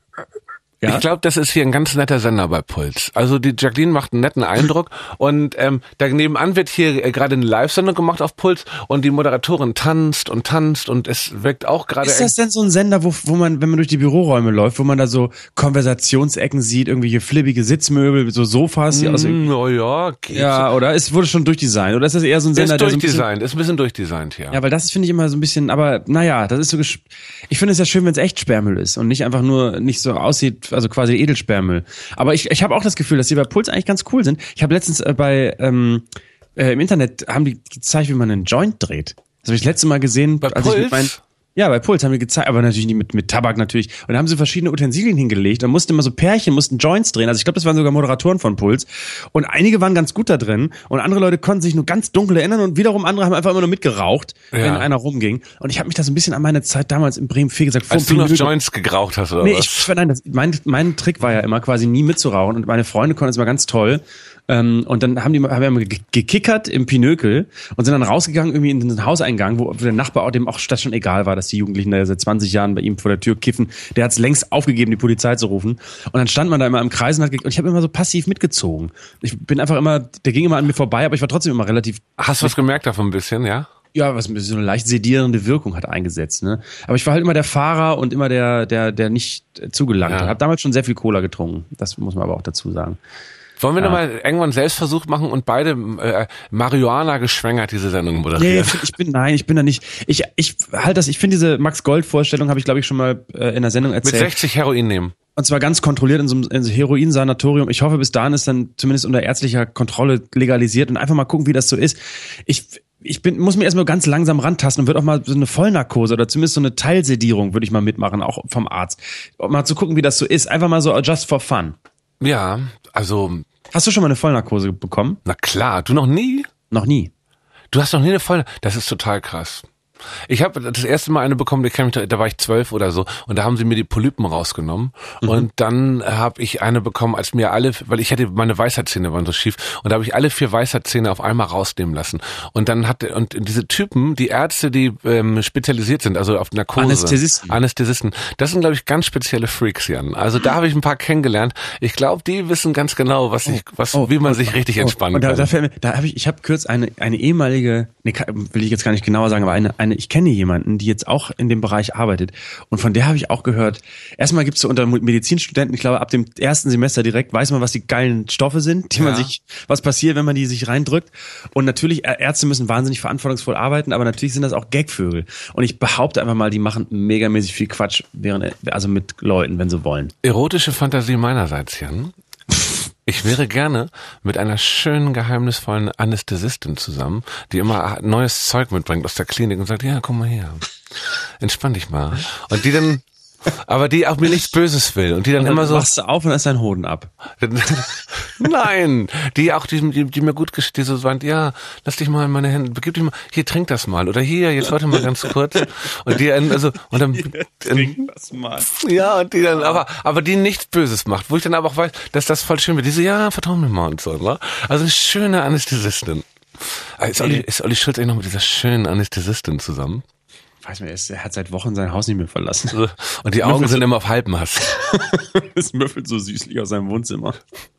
Ja? Ich glaube, das ist hier ein ganz netter Sender bei Puls. Also die Jacqueline macht einen netten Eindruck und ähm, da nebenan wird hier äh, gerade eine Live-Sendung gemacht auf Puls und die Moderatorin tanzt und tanzt und es wirkt auch gerade... Ist das denn so ein Sender, wo, wo man, wenn man durch die Büroräume läuft, wo man da so Konversationsecken sieht, irgendwelche flippige Sitzmöbel, so Sofas? Die mm, aus oh ja, geht. Ja, oder? Es wurde schon durchdesignt oder ist das eher so ein Sender, ist der so ein bisschen... Ist ein bisschen durchdesignt, ja. Ja, weil das finde ich immer so ein bisschen, aber naja, das ist so... Gesch- ich finde es ja schön, wenn es echt Sperrmüll ist und nicht einfach nur, nicht so aussieht, also quasi Edelsperrmüll. Aber ich, ich habe auch das Gefühl, dass die bei Puls eigentlich ganz cool sind. Ich habe letztens äh, bei ähm, äh, im Internet haben die gezeigt, wie man einen Joint dreht. Das habe ich das letzte Mal gesehen, bei als Puls? ich mit meinen Ja, bei Puls haben die gezeigt, aber natürlich nicht mit, mit Tabak natürlich. Und da haben sie verschiedene Utensilien hingelegt und mussten immer so Pärchen, mussten Joints drehen. Also ich glaube, das waren sogar Moderatoren von Puls. Und einige waren ganz gut da drin und andere Leute konnten sich nur ganz dunkel erinnern und wiederum andere haben einfach immer nur mitgeraucht, ja. wenn einer rumging. Und ich habe mich da so ein bisschen an meine Zeit damals in Bremen vier gesagt. Als du noch Joints geraucht hast oder nee, was? Ich, nein, das, mein, mein Trick war ja immer quasi nie mitzurauchen und meine Freunde konnten es immer ganz toll. Ähm, und dann haben die haben wir immer gekickert im Pinökel und sind dann rausgegangen irgendwie in den Hauseingang, wo der Nachbar, dem auch das schon egal war, dass die Jugendlichen da seit zwanzig Jahren bei ihm vor der Tür kiffen. Der hat es längst aufgegeben, die Polizei zu rufen. Und dann stand man da immer im Kreis und hat ge- und ich habe immer so passiv mitgezogen. Ich bin einfach immer, der ging immer an mir vorbei, aber ich war trotzdem immer relativ... Hast du was gemerkt davon ein bisschen, ja? Ja, was so eine leicht sedierende Wirkung hat eingesetzt, ne? Aber ich war halt immer der Fahrer und immer der, der, der nicht zugelangt hat. Ja. Hab damals schon sehr viel Cola getrunken. Das muss man aber auch dazu sagen. Wollen wir Ja. nochmal irgendwann einen Selbstversuch machen und beide äh, Marihuana geschwängert diese Sendung moderieren? Nee, ich bin, nein, ich bin da nicht. Ich, ich halt das, ich finde diese Max Gold-Vorstellung, habe ich glaube ich schon mal äh, in der Sendung erzählt. Mit sechzig Heroin nehmen. Und zwar ganz kontrolliert in so einem, in so einem Heroinsanatorium. Ich hoffe, bis dahin ist dann zumindest unter ärztlicher Kontrolle legalisiert und einfach mal gucken, wie das so ist. Ich, ich bin, muss mir erstmal ganz langsam rantasten und würde auch mal so eine Vollnarkose oder zumindest so eine Teilsedierung würde ich mal mitmachen, auch vom Arzt. Um mal zu gucken, wie das so ist. Einfach mal so just for fun. Ja, also... Hast du schon mal eine Vollnarkose bekommen? Na klar, du noch nie? Noch nie. Du hast noch nie eine Voll... Das ist total krass. Ich habe das erste Mal eine bekommen, die kam, da war ich zwölf oder so und da haben sie mir die Polypen rausgenommen mhm. und dann habe ich eine bekommen, als mir alle, weil ich hatte, meine Weisheitszähne waren so schief und da habe ich alle vier Weisheitszähne auf einmal rausnehmen lassen und dann hat und diese Typen, die Ärzte, die ähm, spezialisiert sind, also auf Narkose, Anästhesisten, Anästhesisten, das sind glaube ich ganz spezielle Freaks, Jan. Also da habe ich ein paar kennengelernt. Ich glaube, die wissen ganz genau, was ich, was, oh, wie man oh, sich richtig oh, entspannen und da, kann. Da, fällt mir, da habe ich, ich habe kurz eine eine ehemalige, nee, will ich jetzt gar nicht genauer sagen, aber eine eine ich kenne jemanden, die jetzt auch in dem Bereich arbeitet und von der habe ich auch gehört, erstmal gibt's so unter Medizinstudenten, ich glaube ab dem ersten Semester direkt weiß man, was die geilen Stoffe sind, die ja. man sich, was passiert, wenn man die sich reindrückt und natürlich, Ärzte müssen wahnsinnig verantwortungsvoll arbeiten, aber natürlich sind das auch Gagvögel und ich behaupte einfach mal, die machen megamäßig viel Quatsch, während, also mit Leuten, wenn sie wollen. Erotische Fantasie meinerseits, Jan. Ich wäre gerne mit einer schönen, geheimnisvollen Anästhesistin zusammen, die immer neues Zeug mitbringt aus der Klinik und sagt, ja, komm mal her, entspann dich mal. Und die dann, aber die auch mir nichts Böses will. Und die dann, und dann immer so... machst du auf und dann ist dein Hoden ab. Nein, die auch, die, die, die mir gut, die so sagt, ja, lass dich mal in meine Hände, begib dich mal, hier, trink das mal. Oder hier, jetzt warte mal ganz kurz. Und die, also, und dann... Trink das mal. Ja, und die dann, aber, aber die nichts Böses macht. Wo ich dann aber auch weiß, dass das voll schön wird. Die so, ja, vertrau mir mal und so, ne? Also eine schöne Anästhesistin. Ist Olli, ist Olli Schulz eigentlich noch mit dieser schönen Anästhesistin zusammen? Weiß man, er hat seit Wochen sein Haus nicht mehr verlassen. Und die Augen sind immer auf Halbmast. Es müffelt so süßlich aus seinem Wohnzimmer.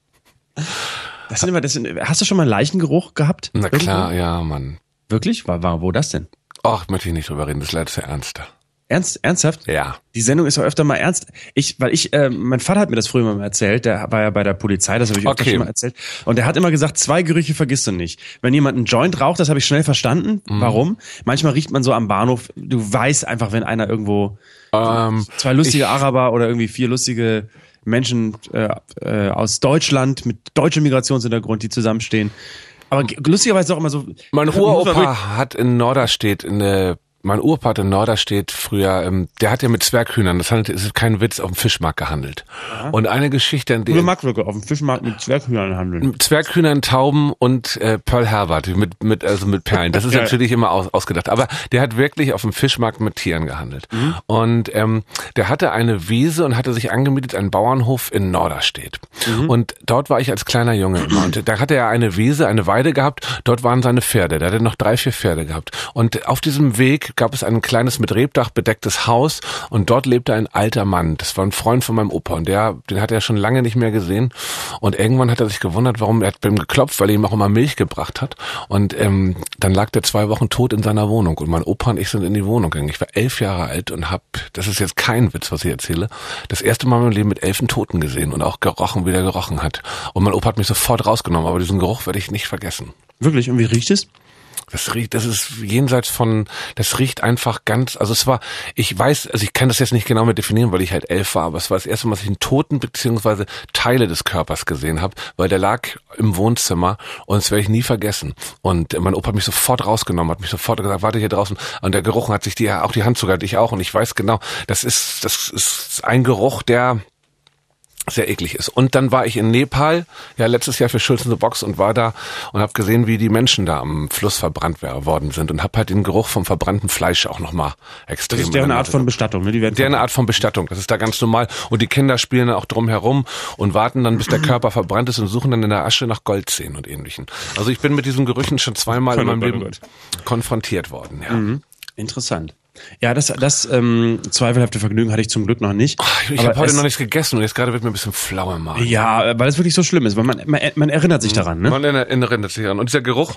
Das sind immer, das sind, hast du schon mal Leichengeruch gehabt? Na klar, irgendwo? Ja, Mann. Wirklich? War, war, wo das denn? Ach, möchte ich nicht drüber reden, das ist leider sehr ernster. Ernst, ernsthaft? Ja. Die Sendung ist auch öfter mal ernst. Ich, weil ich, äh, mein Vater hat mir das früher mal erzählt, der war ja bei der Polizei, das habe ich öfter okay. schon mal erzählt. Und der hat immer gesagt, zwei Gerüche vergisst du nicht. Wenn jemand einen Joint raucht, das habe ich schnell verstanden. Mhm. Warum? Manchmal riecht man so am Bahnhof, du weißt einfach, wenn einer irgendwo ähm, zwei lustige ich, Araber oder irgendwie vier lustige Menschen äh, äh, aus Deutschland mit deutschem Migrationshintergrund, die zusammenstehen. Aber lustigerweise auch immer so... Mein Uropa hat in Norderstedt in der Mein Opa hat in Norderstedt früher, ähm, der hat ja mit Zwerghühnern, das handelt, ist kein Witz, auf dem Fischmarkt gehandelt. Aha. Und eine Geschichte, in der... Nur Marktwirke auf dem Fischmarkt mit Zwerghühnern handeln. Zwerghühnern, Tauben und äh, Pearl Herbert mit, mit, also mit Perlen. Das ist ja, natürlich immer aus, ausgedacht. Aber der hat wirklich auf dem Fischmarkt mit Tieren gehandelt. Mhm. Und ähm, der hatte eine Wiese und hatte sich angemietet, einen Bauernhof in Norderstedt. Mhm. Und dort war ich als kleiner Junge immer. Und da hatte er eine Wiese, eine Weide gehabt. Dort waren seine Pferde. Da hat er noch drei, vier Pferde gehabt. Und auf diesem Weg gab es ein kleines mit Rebdach bedecktes Haus und dort lebte ein alter Mann. Das war ein Freund von meinem Opa und der, den hat er schon lange nicht mehr gesehen und irgendwann hat er sich gewundert, warum, er hat bei ihm geklopft, weil er ihm auch immer Milch gebracht hat und ähm, dann lag der zwei Wochen tot in seiner Wohnung und mein Opa und ich sind in die Wohnung gegangen. Ich war elf Jahre alt und hab, das ist jetzt kein Witz, was ich erzähle, das erste Mal in meinem Leben mit elf einen Toten gesehen und auch gerochen, wie der gerochen hat. Und mein Opa hat mich sofort rausgenommen, aber diesen Geruch werde ich nicht vergessen. Wirklich? Und wie riecht es? Das riecht, das ist jenseits von, das riecht einfach ganz, also es war, ich weiß, also ich kann das jetzt nicht genau mehr definieren, weil ich halt elf war, aber es war das erste Mal, dass ich einen Toten beziehungsweise Teile des Körpers gesehen habe, weil der lag im Wohnzimmer und das werde ich nie vergessen. Und mein Opa hat mich sofort rausgenommen, hat mich sofort gesagt, warte hier draußen. Und der Geruch hat sich die, auch die Hand sogar, ich auch. Und ich weiß genau, das ist, das ist ein Geruch, der sehr eklig ist. Und dann war ich in Nepal, ja letztes Jahr für Schulz in the Box und war da und habe gesehen, wie die Menschen da am Fluss verbrannt worden sind und habe halt den Geruch vom verbrannten Fleisch auch nochmal extrem. Das ist deren Art von Bestattung, ne? Die werden deren Art von Bestattung, das ist da ganz normal. Und die Kinder spielen dann auch drum herum und warten dann, bis der Körper verbrannt ist und suchen dann in der Asche nach Goldzähnen und Ähnlichem. Also ich bin mit diesen Gerüchen schon zweimal in meinem Leben konfrontiert worden. Ja. Mhm. Interessant. Ja, das, das ähm, zweifelhafte Vergnügen hatte ich zum Glück noch nicht. Oh, ich habe heute noch nichts gegessen und jetzt gerade wird mir ein bisschen flau im Magen. Ja, weil es wirklich so schlimm ist, weil man, man, man erinnert sich daran, ne? Man erinnert sich daran. Und dieser Geruch,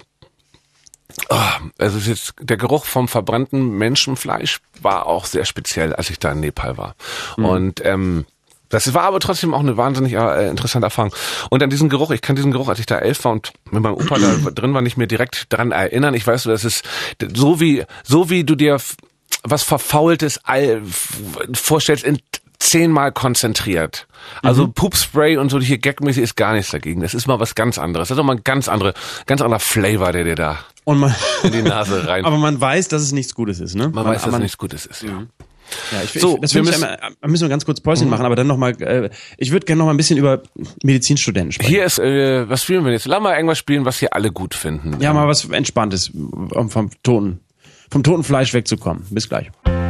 oh, also es ist jetzt, der Geruch vom verbrannten Menschenfleisch war auch sehr speziell, als ich da in Nepal war. Mhm. Und ähm, das war aber trotzdem auch eine wahnsinnig äh, interessante Erfahrung. Und an diesen Geruch, ich kann diesen Geruch, als ich da elf war und mit meinem Opa da drin war, nicht mehr direkt daran erinnern. Ich weiß, das ist so wie so wie du dir was Verfaultes vorstellst, in zehnmal konzentriert. Also mhm. Poopspray und so hier gagmäßig ist gar nichts dagegen. Das ist mal was ganz anderes. Das ist auch mal ein ganz andere, ganz anderer Flavor, der dir da und man, in die Nase rein. Aber man weiß, dass es nichts Gutes ist, ne? Man, man weiß, dass es nichts Gutes ist, ja. Mhm. Ja, ich, so, ich, das wir müssen, ich, müssen wir ganz kurz Päuschen mhm. machen, aber dann nochmal, äh, ich würde gerne noch mal ein bisschen über Medizinstudenten sprechen. Hier ist, äh, was spielen wir jetzt? Lass mal irgendwas spielen, was hier alle gut finden. Ja, mal was Entspanntes, um vom toten, vom toten Fleisch wegzukommen. Bis gleich.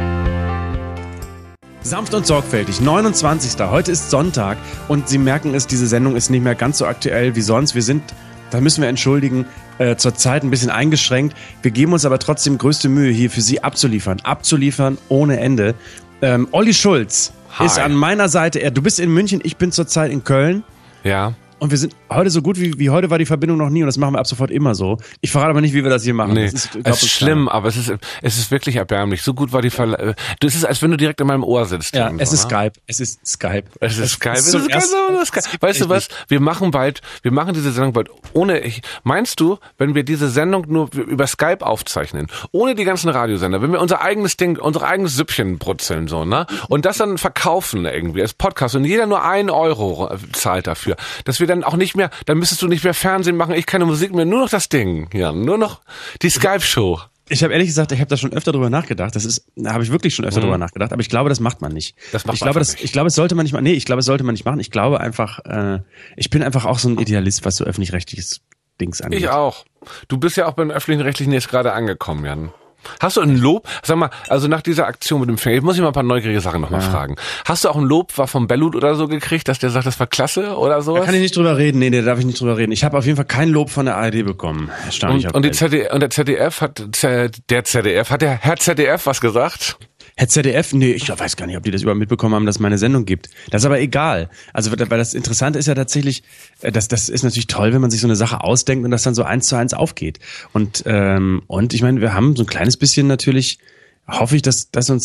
Sanft und sorgfältig, neunundzwanzigster Heute ist Sonntag und Sie merken es, diese Sendung ist nicht mehr ganz so aktuell wie sonst. Wir sind, da müssen wir entschuldigen, äh, zurzeit ein bisschen eingeschränkt. Wir geben uns aber trotzdem größte Mühe, hier für Sie abzuliefern. Abzuliefern ohne Ende. Ähm, Olli Schulz Hi. ist an meiner Seite. Er, du bist in München, ich bin zurzeit in Köln. Ja. Und wir sind heute so gut wie, wie heute war die Verbindung noch nie und das machen wir ab sofort immer so. Ich verrate aber nicht, wie wir das hier machen. Nee, das ist, es ist schlimm, aber es ist, es ist wirklich erbärmlich. So gut war die Ver... Das ist, als wenn du direkt in meinem Ohr sitzt. Ja, es ist Skype. Es ist Skype. Es ist Skype. Es ist Skype. Es ist Skype. Weißt du was? Wir machen bald, wir machen diese Sendung bald ohne... Ich, meinst du, wenn wir diese Sendung nur über Skype aufzeichnen, ohne die ganzen Radiosender, wenn wir unser eigenes Ding, unser eigenes Süppchen brutzeln, so, ne? Und das dann verkaufen irgendwie als Podcast und jeder nur einen Euro zahlt dafür, dass wir dann auch nicht mehr... Dann müsstest du nicht mehr Fernsehen machen, ich keine Musik mehr, nur noch das Ding, ja, nur noch die Skype-Show. Ich habe ehrlich gesagt, ich habe da schon öfter drüber nachgedacht. Das ist, da habe ich wirklich schon öfter mhm. drüber nachgedacht. Aber ich glaube, das macht man nicht. Das macht ich glaube, man das, nicht. ich glaube, es sollte man nicht machen. Nee, ich glaube, es sollte man nicht machen. Ich glaube einfach, äh, ich bin einfach auch so ein Idealist, was so öffentlich-rechtliches Dings angeht. Ich auch. Du bist ja auch beim öffentlich-rechtlichen jetzt gerade angekommen, Jan. Hast du ein Lob? Sag mal, also nach dieser Aktion mit dem Fänger, jetzt muss ich mal ein paar neugierige Sachen nochmal ja. fragen. Hast du auch ein Lob, war vom Bellut oder so gekriegt, dass der sagt, das war klasse oder sowas? Da kann ich nicht drüber reden, nee, nee, da darf ich nicht drüber reden. Ich habe auf jeden Fall kein Lob von der A R D bekommen. Und, und, die Z D F, und der Z D F hat, der Z D F, hat der Herr Z D F was gesagt? Herr Z D F? Nee, ich weiß gar nicht, ob die das überhaupt mitbekommen haben, dass es meine Sendung gibt. Das ist aber egal. Also, weil das Interessante ist ja tatsächlich, das, das ist natürlich toll, wenn man sich so eine Sache ausdenkt und das dann so eins zu eins aufgeht. Und, ähm, und ich meine, wir haben so ein kleines bisschen natürlich, hoffe ich, dass, dass uns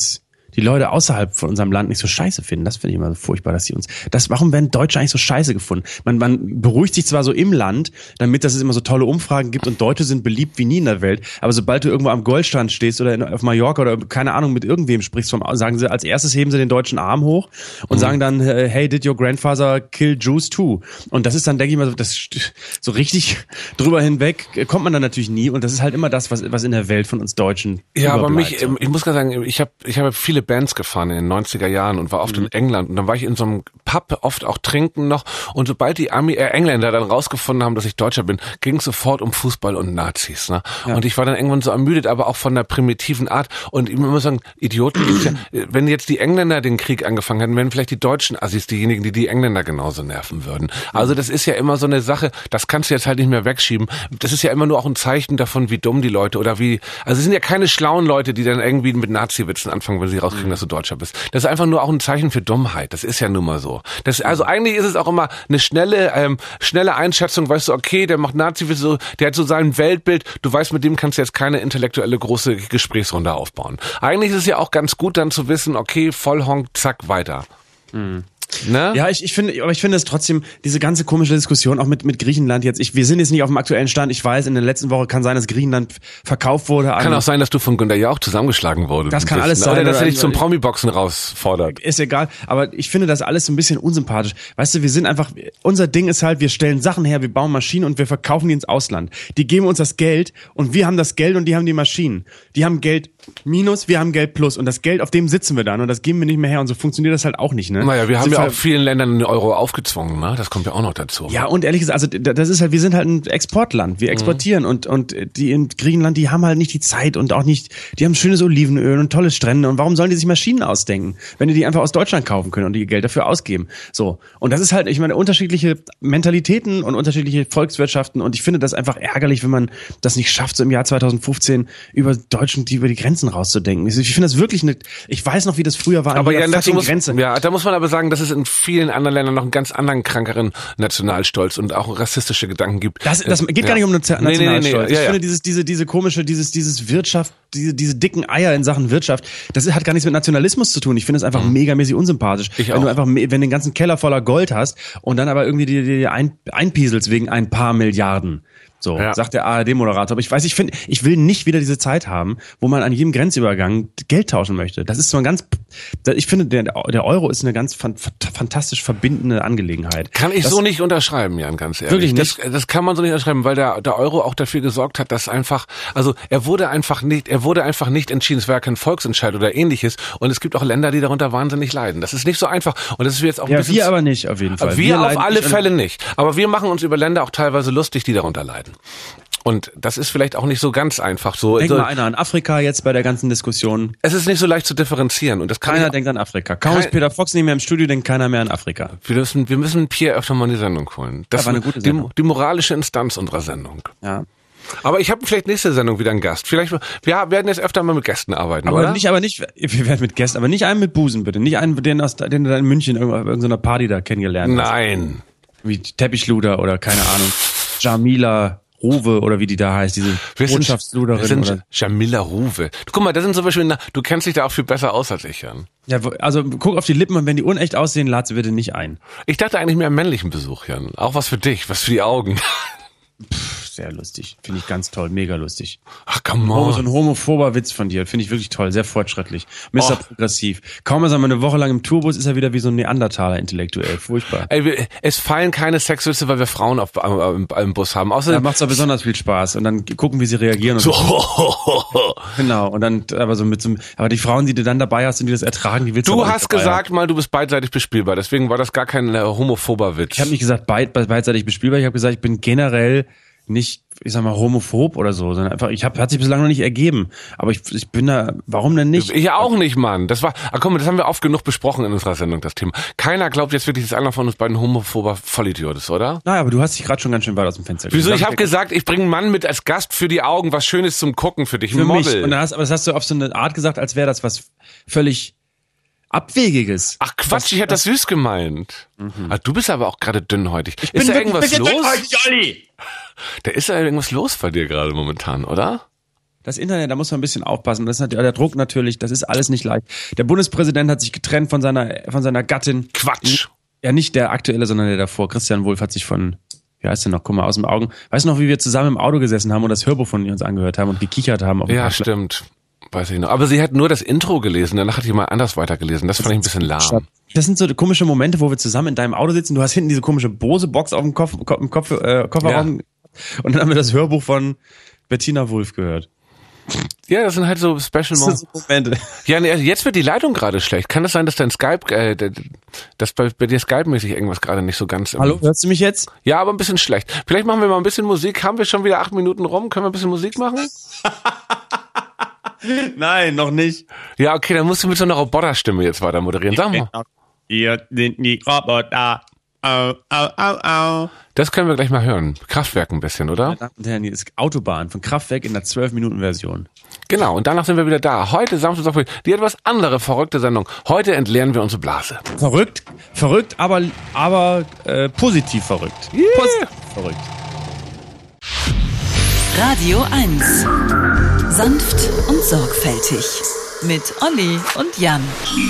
die Leute außerhalb von unserem Land nicht so scheiße finden. Das finde ich immer so furchtbar, dass sie uns, das, warum werden Deutsche eigentlich so scheiße gefunden? Man, man beruhigt sich zwar so im Land, damit dass es immer so tolle Umfragen gibt und Deutsche sind beliebt wie nie in der Welt, aber sobald du irgendwo am Goldstrand stehst oder in, auf Mallorca oder keine Ahnung mit irgendwem sprichst, vom, sagen sie, als erstes heben sie den deutschen Arm hoch und mhm. sagen dann, hey, did your grandfather kill Jews too? Und das ist dann, denke ich mal, so, das, so richtig drüber hinweg kommt man dann natürlich nie und das ist halt immer das, was, was in der Welt von uns Deutschen ja, aber mich, so. Ich muss gerade sagen, ich habe ich habe viele Bands gefahren in den neunziger Jahren und war oft mhm. in England und dann war ich in so einem Pub, oft auch trinken noch und sobald die Ami, äh, Engländer dann rausgefunden haben, dass ich Deutscher bin, ging es sofort um Fußball und Nazis. Ne? Ja. Und ich war dann irgendwann so ermüdet, aber auch von der primitiven Art und ich muss sagen, Idioten gibt's ja, wenn jetzt die Engländer den Krieg angefangen hätten, wären vielleicht die deutschen Assis diejenigen, die die Engländer genauso nerven würden. Also das ist ja immer so eine Sache, das kannst du jetzt halt nicht mehr wegschieben. Das ist ja immer nur auch ein Zeichen davon, wie dumm die Leute oder wie, also es sind ja keine schlauen Leute, die dann irgendwie mit Nazi-Witzen anfangen, wenn sie rauskriegen, dass du Deutscher bist. Das ist einfach nur auch ein Zeichen für Dummheit. Das ist ja nun mal so. Das, also eigentlich ist es auch immer eine schnelle, ähm, schnelle Einschätzung, weißt du, okay, der macht Nazi-Witze, so, der hat so sein Weltbild, du weißt, mit dem kannst du jetzt keine intellektuelle große Gesprächsrunde aufbauen. Eigentlich ist es ja auch ganz gut dann zu wissen, okay, Vollhonk, zack, weiter. Mhm. Ne? Ja, ich, ich finde, aber ich finde es trotzdem, diese ganze komische Diskussion auch mit, mit Griechenland jetzt, ich, wir sind jetzt nicht auf dem aktuellen Stand, ich weiß, in der letzten Woche kann sein, dass Griechenland verkauft wurde. Kann auch sein, dass du von Günter Jauch zusammengeschlagen wurdest. Das kann alles sein. Oder dass er dich zum Promi-Boxen rausfordert. Ist egal, aber ich finde das alles so ein bisschen unsympathisch. Weißt du, wir sind einfach, unser Ding ist halt, wir stellen Sachen her, wir bauen Maschinen und wir verkaufen die ins Ausland. Die geben uns das Geld und wir haben das Geld und die haben die Maschinen. Die haben Geld minus, wir haben Geld plus und das Geld, auf dem sitzen wir dann und das geben wir nicht mehr her und so funktioniert das halt auch nicht, ne? Naja, wir haben ja auch vielen Ländern den Euro aufgezwungen, ne? Das kommt ja auch noch dazu. Ja, und ehrlich gesagt, also das ist halt, wir sind halt ein Exportland, wir exportieren mhm. und und die in Griechenland, die haben halt nicht die Zeit und auch nicht, die haben schönes Olivenöl und tolle Strände und warum sollen die sich Maschinen ausdenken, wenn die die einfach aus Deutschland kaufen können und die Geld dafür ausgeben? So. Und das ist halt, ich meine, unterschiedliche Mentalitäten und unterschiedliche Volkswirtschaften und ich finde das einfach ärgerlich, wenn man das nicht schafft, so im Jahr zweitausendfünfzehn über Deutschland, die über die Grenzen rauszudenken. Ich finde das wirklich eine, ich weiß noch, wie das früher war. Aber ja, dazu muss, Grenze. ja, da muss man aber sagen, dass es in vielen anderen Ländern noch einen ganz anderen, krankeren Nationalstolz und auch rassistische Gedanken gibt. Das, das geht ja. gar nicht um Nationalstolz. Nee, nee, nee, nee. Ich ja, finde ja. dieses, diese, diese komische, dieses, dieses Wirtschaft, diese, diese dicken Eier in Sachen Wirtschaft, das hat gar nichts mit Nationalismus zu tun. Ich finde es einfach mhm. megamäßig unsympathisch. Ich wenn auch. du einfach, wenn du den ganzen Keller voller Gold hast und dann aber irgendwie die, die ein, einpieselst wegen ein paar Milliarden. So, ja. sagt der A R D-Moderator. Aber ich weiß, ich finde, ich will nicht wieder diese Zeit haben, wo man an jedem Grenzübergang Geld tauschen möchte. Das ist so ein ganz, ich finde, der, der Euro ist eine ganz fantastisch verbindende Angelegenheit. Kann ich das, so nicht unterschreiben, Jan, ganz ehrlich. Wirklich nicht? Das, das kann man so nicht unterschreiben, weil der, der Euro auch dafür gesorgt hat, dass einfach, also er wurde einfach nicht, er wurde einfach nicht entschieden. Es war ja kein Volksentscheid oder ähnliches. Und es gibt auch Länder, die darunter wahnsinnig leiden. Das ist nicht so einfach. Und das ist jetzt auch ein ja, bisschen. Wir aber nicht, auf jeden Fall. Wir, wir auf alle Fälle nicht. Aber wir machen uns über Länder auch teilweise lustig, die darunter leiden. Und das ist vielleicht auch nicht so ganz einfach. So, Denk mal einer an Afrika jetzt bei der ganzen Diskussion. Es ist nicht so leicht zu differenzieren. Und das kann keiner ich, denkt an Afrika. Kaum kein, ist Peter Fox nicht mehr im Studio, denkt keiner mehr an Afrika. Wir müssen, wir müssen Pierre öfter mal in die Sendung holen. Das war eine gute Sendung. Die, die moralische Instanz unserer Sendung. Ja. Aber ich habe vielleicht nächste Sendung wieder einen Gast. Vielleicht, wir werden jetzt öfter mal mit Gästen arbeiten, aber oder? Nicht, aber nicht, wir werden mit Gästen, aber nicht einen mit Busen, bitte. Nicht einen, den, aus, den du da in München auf irgendeiner Party da kennengelernt hast. Nein. Wie Teppichluder oder keine Ahnung. Jamila Ruwe oder wie die da heißt, diese Botschaftsluderin. Wir sind oder Jamila Ruwe. Guck mal, das sind zum Beispiel, du kennst dich da auch viel besser aus als ich, Jan. Ja, also guck auf die Lippen und wenn die unecht aussehen, lad sie bitte nicht ein. Ich dachte eigentlich mehr am männlichen Besuch, Jan. Auch was für dich, was für die Augen. Pff, sehr lustig. Finde ich ganz toll, mega lustig. Ach, come on. Oh, so ein homophober Witz von dir. Finde ich wirklich toll, sehr fortschrittlich. Mister Oh. Progressiv. Kaum ist er mal eine Woche lang im Tourbus, ist er wieder wie so ein Neandertaler intellektuell. Furchtbar. Ey, wir, es fallen keine Sexwitze, weil wir Frauen auf, im, im Bus haben. Außerdem da macht's doch besonders viel Spaß. Und dann gucken, wie sie reagieren. Und so. Genau. Und dann, aber so mit so, aber die Frauen, die du dann dabei hast und die das ertragen, die willst du Du hast gesagt haben. mal, du bist beidseitig bespielbar. Deswegen war das gar kein äh, homophober Witz. Ich habe nicht gesagt beid, beidseitig bespielbar. Ich habe gesagt, ich bin generell nicht, ich sag mal, homophob oder so, sondern einfach, ich hab, hat sich bislang noch nicht ergeben. Aber ich, ich bin da, warum denn nicht? Ich auch nicht, Mann. Das war, ah, komm, das haben wir oft genug besprochen in unserer Sendung, das Thema. Keiner glaubt jetzt wirklich, dass einer von uns beiden homophober Vollidiot ist, oder? Naja, aber du hast dich gerade schon ganz schön weit aus dem Fenster Wieso? Ich habe gesagt, ich bringe einen Mann mit als Gast für die Augen, was Schönes zum Gucken für dich, ein für Model. Mich. Und dann hast, aber das hast du auf so eine Art gesagt, als wäre das was völlig Abwegiges. Ach Quatsch, was, ich hätte das süß gemeint. Mhm. Ah, du bist aber auch gerade dünnhäutig. Ich bin ist da irgendwas los? Dünnhäutig, Olli. Da ist ja irgendwas los bei dir gerade momentan, oder? Das Internet, da muss man ein bisschen aufpassen. Das ist der Druck natürlich, das ist alles nicht leicht. Der Bundespräsident hat sich getrennt von seiner, von seiner Gattin. Quatsch. Ja, nicht der aktuelle, sondern der davor. Christian Wulff hat sich von, wie heißt der noch, guck mal, aus dem Augen. Weißt du noch, wie wir zusammen im Auto gesessen haben und das Hörbuch von uns angehört haben und gekichert haben? Auf dem Ja, Parkplatz? stimmt. Weiß ich noch. Aber sie hat nur das Intro gelesen, danach hat die mal anders weitergelesen. Das fand ich ein bisschen lahm. Das sind so komische Momente, wo wir zusammen in deinem Auto sitzen. Du hast hinten diese komische Bose-Box auf dem Kopf, im Kopf, äh, Kofferraum. Ja. Und dann haben wir das Hörbuch von Bettina Wulff gehört. Ja, das sind halt so Special Moments. So Momente. Ja, nee, jetzt wird die Leitung gerade schlecht. Kann es sein, dass dein Skype, äh, dass bei, bei dir Skype-mäßig irgendwas gerade nicht so ganz... Hallo, hörst du mich jetzt? Ja, aber ein bisschen schlecht. Vielleicht machen wir mal ein bisschen Musik. Haben wir schon wieder acht Minuten rum? Können wir ein bisschen Musik machen? Nein, noch nicht. Ja, okay, dann musst du mit so einer Roboterstimme jetzt weiter moderieren. Sag mal. Ihr sind die Roboter. Au, au, au, au. Das können wir gleich mal hören. Kraftwerk ein bisschen, oder? Meine Damen und Herren, hier ist Autobahn von Kraftwerk in der zwölf Minuten Version. Genau, und danach sind wir wieder da. Heute Samstag, die etwas andere, verrückte Sendung. Heute entleeren wir unsere Blase. Verrückt, verrückt, aber, aber äh, positiv verrückt. Yeah. Positiv verrückt. Radio eins. Sanft und sorgfältig. Mit Olli und Jan.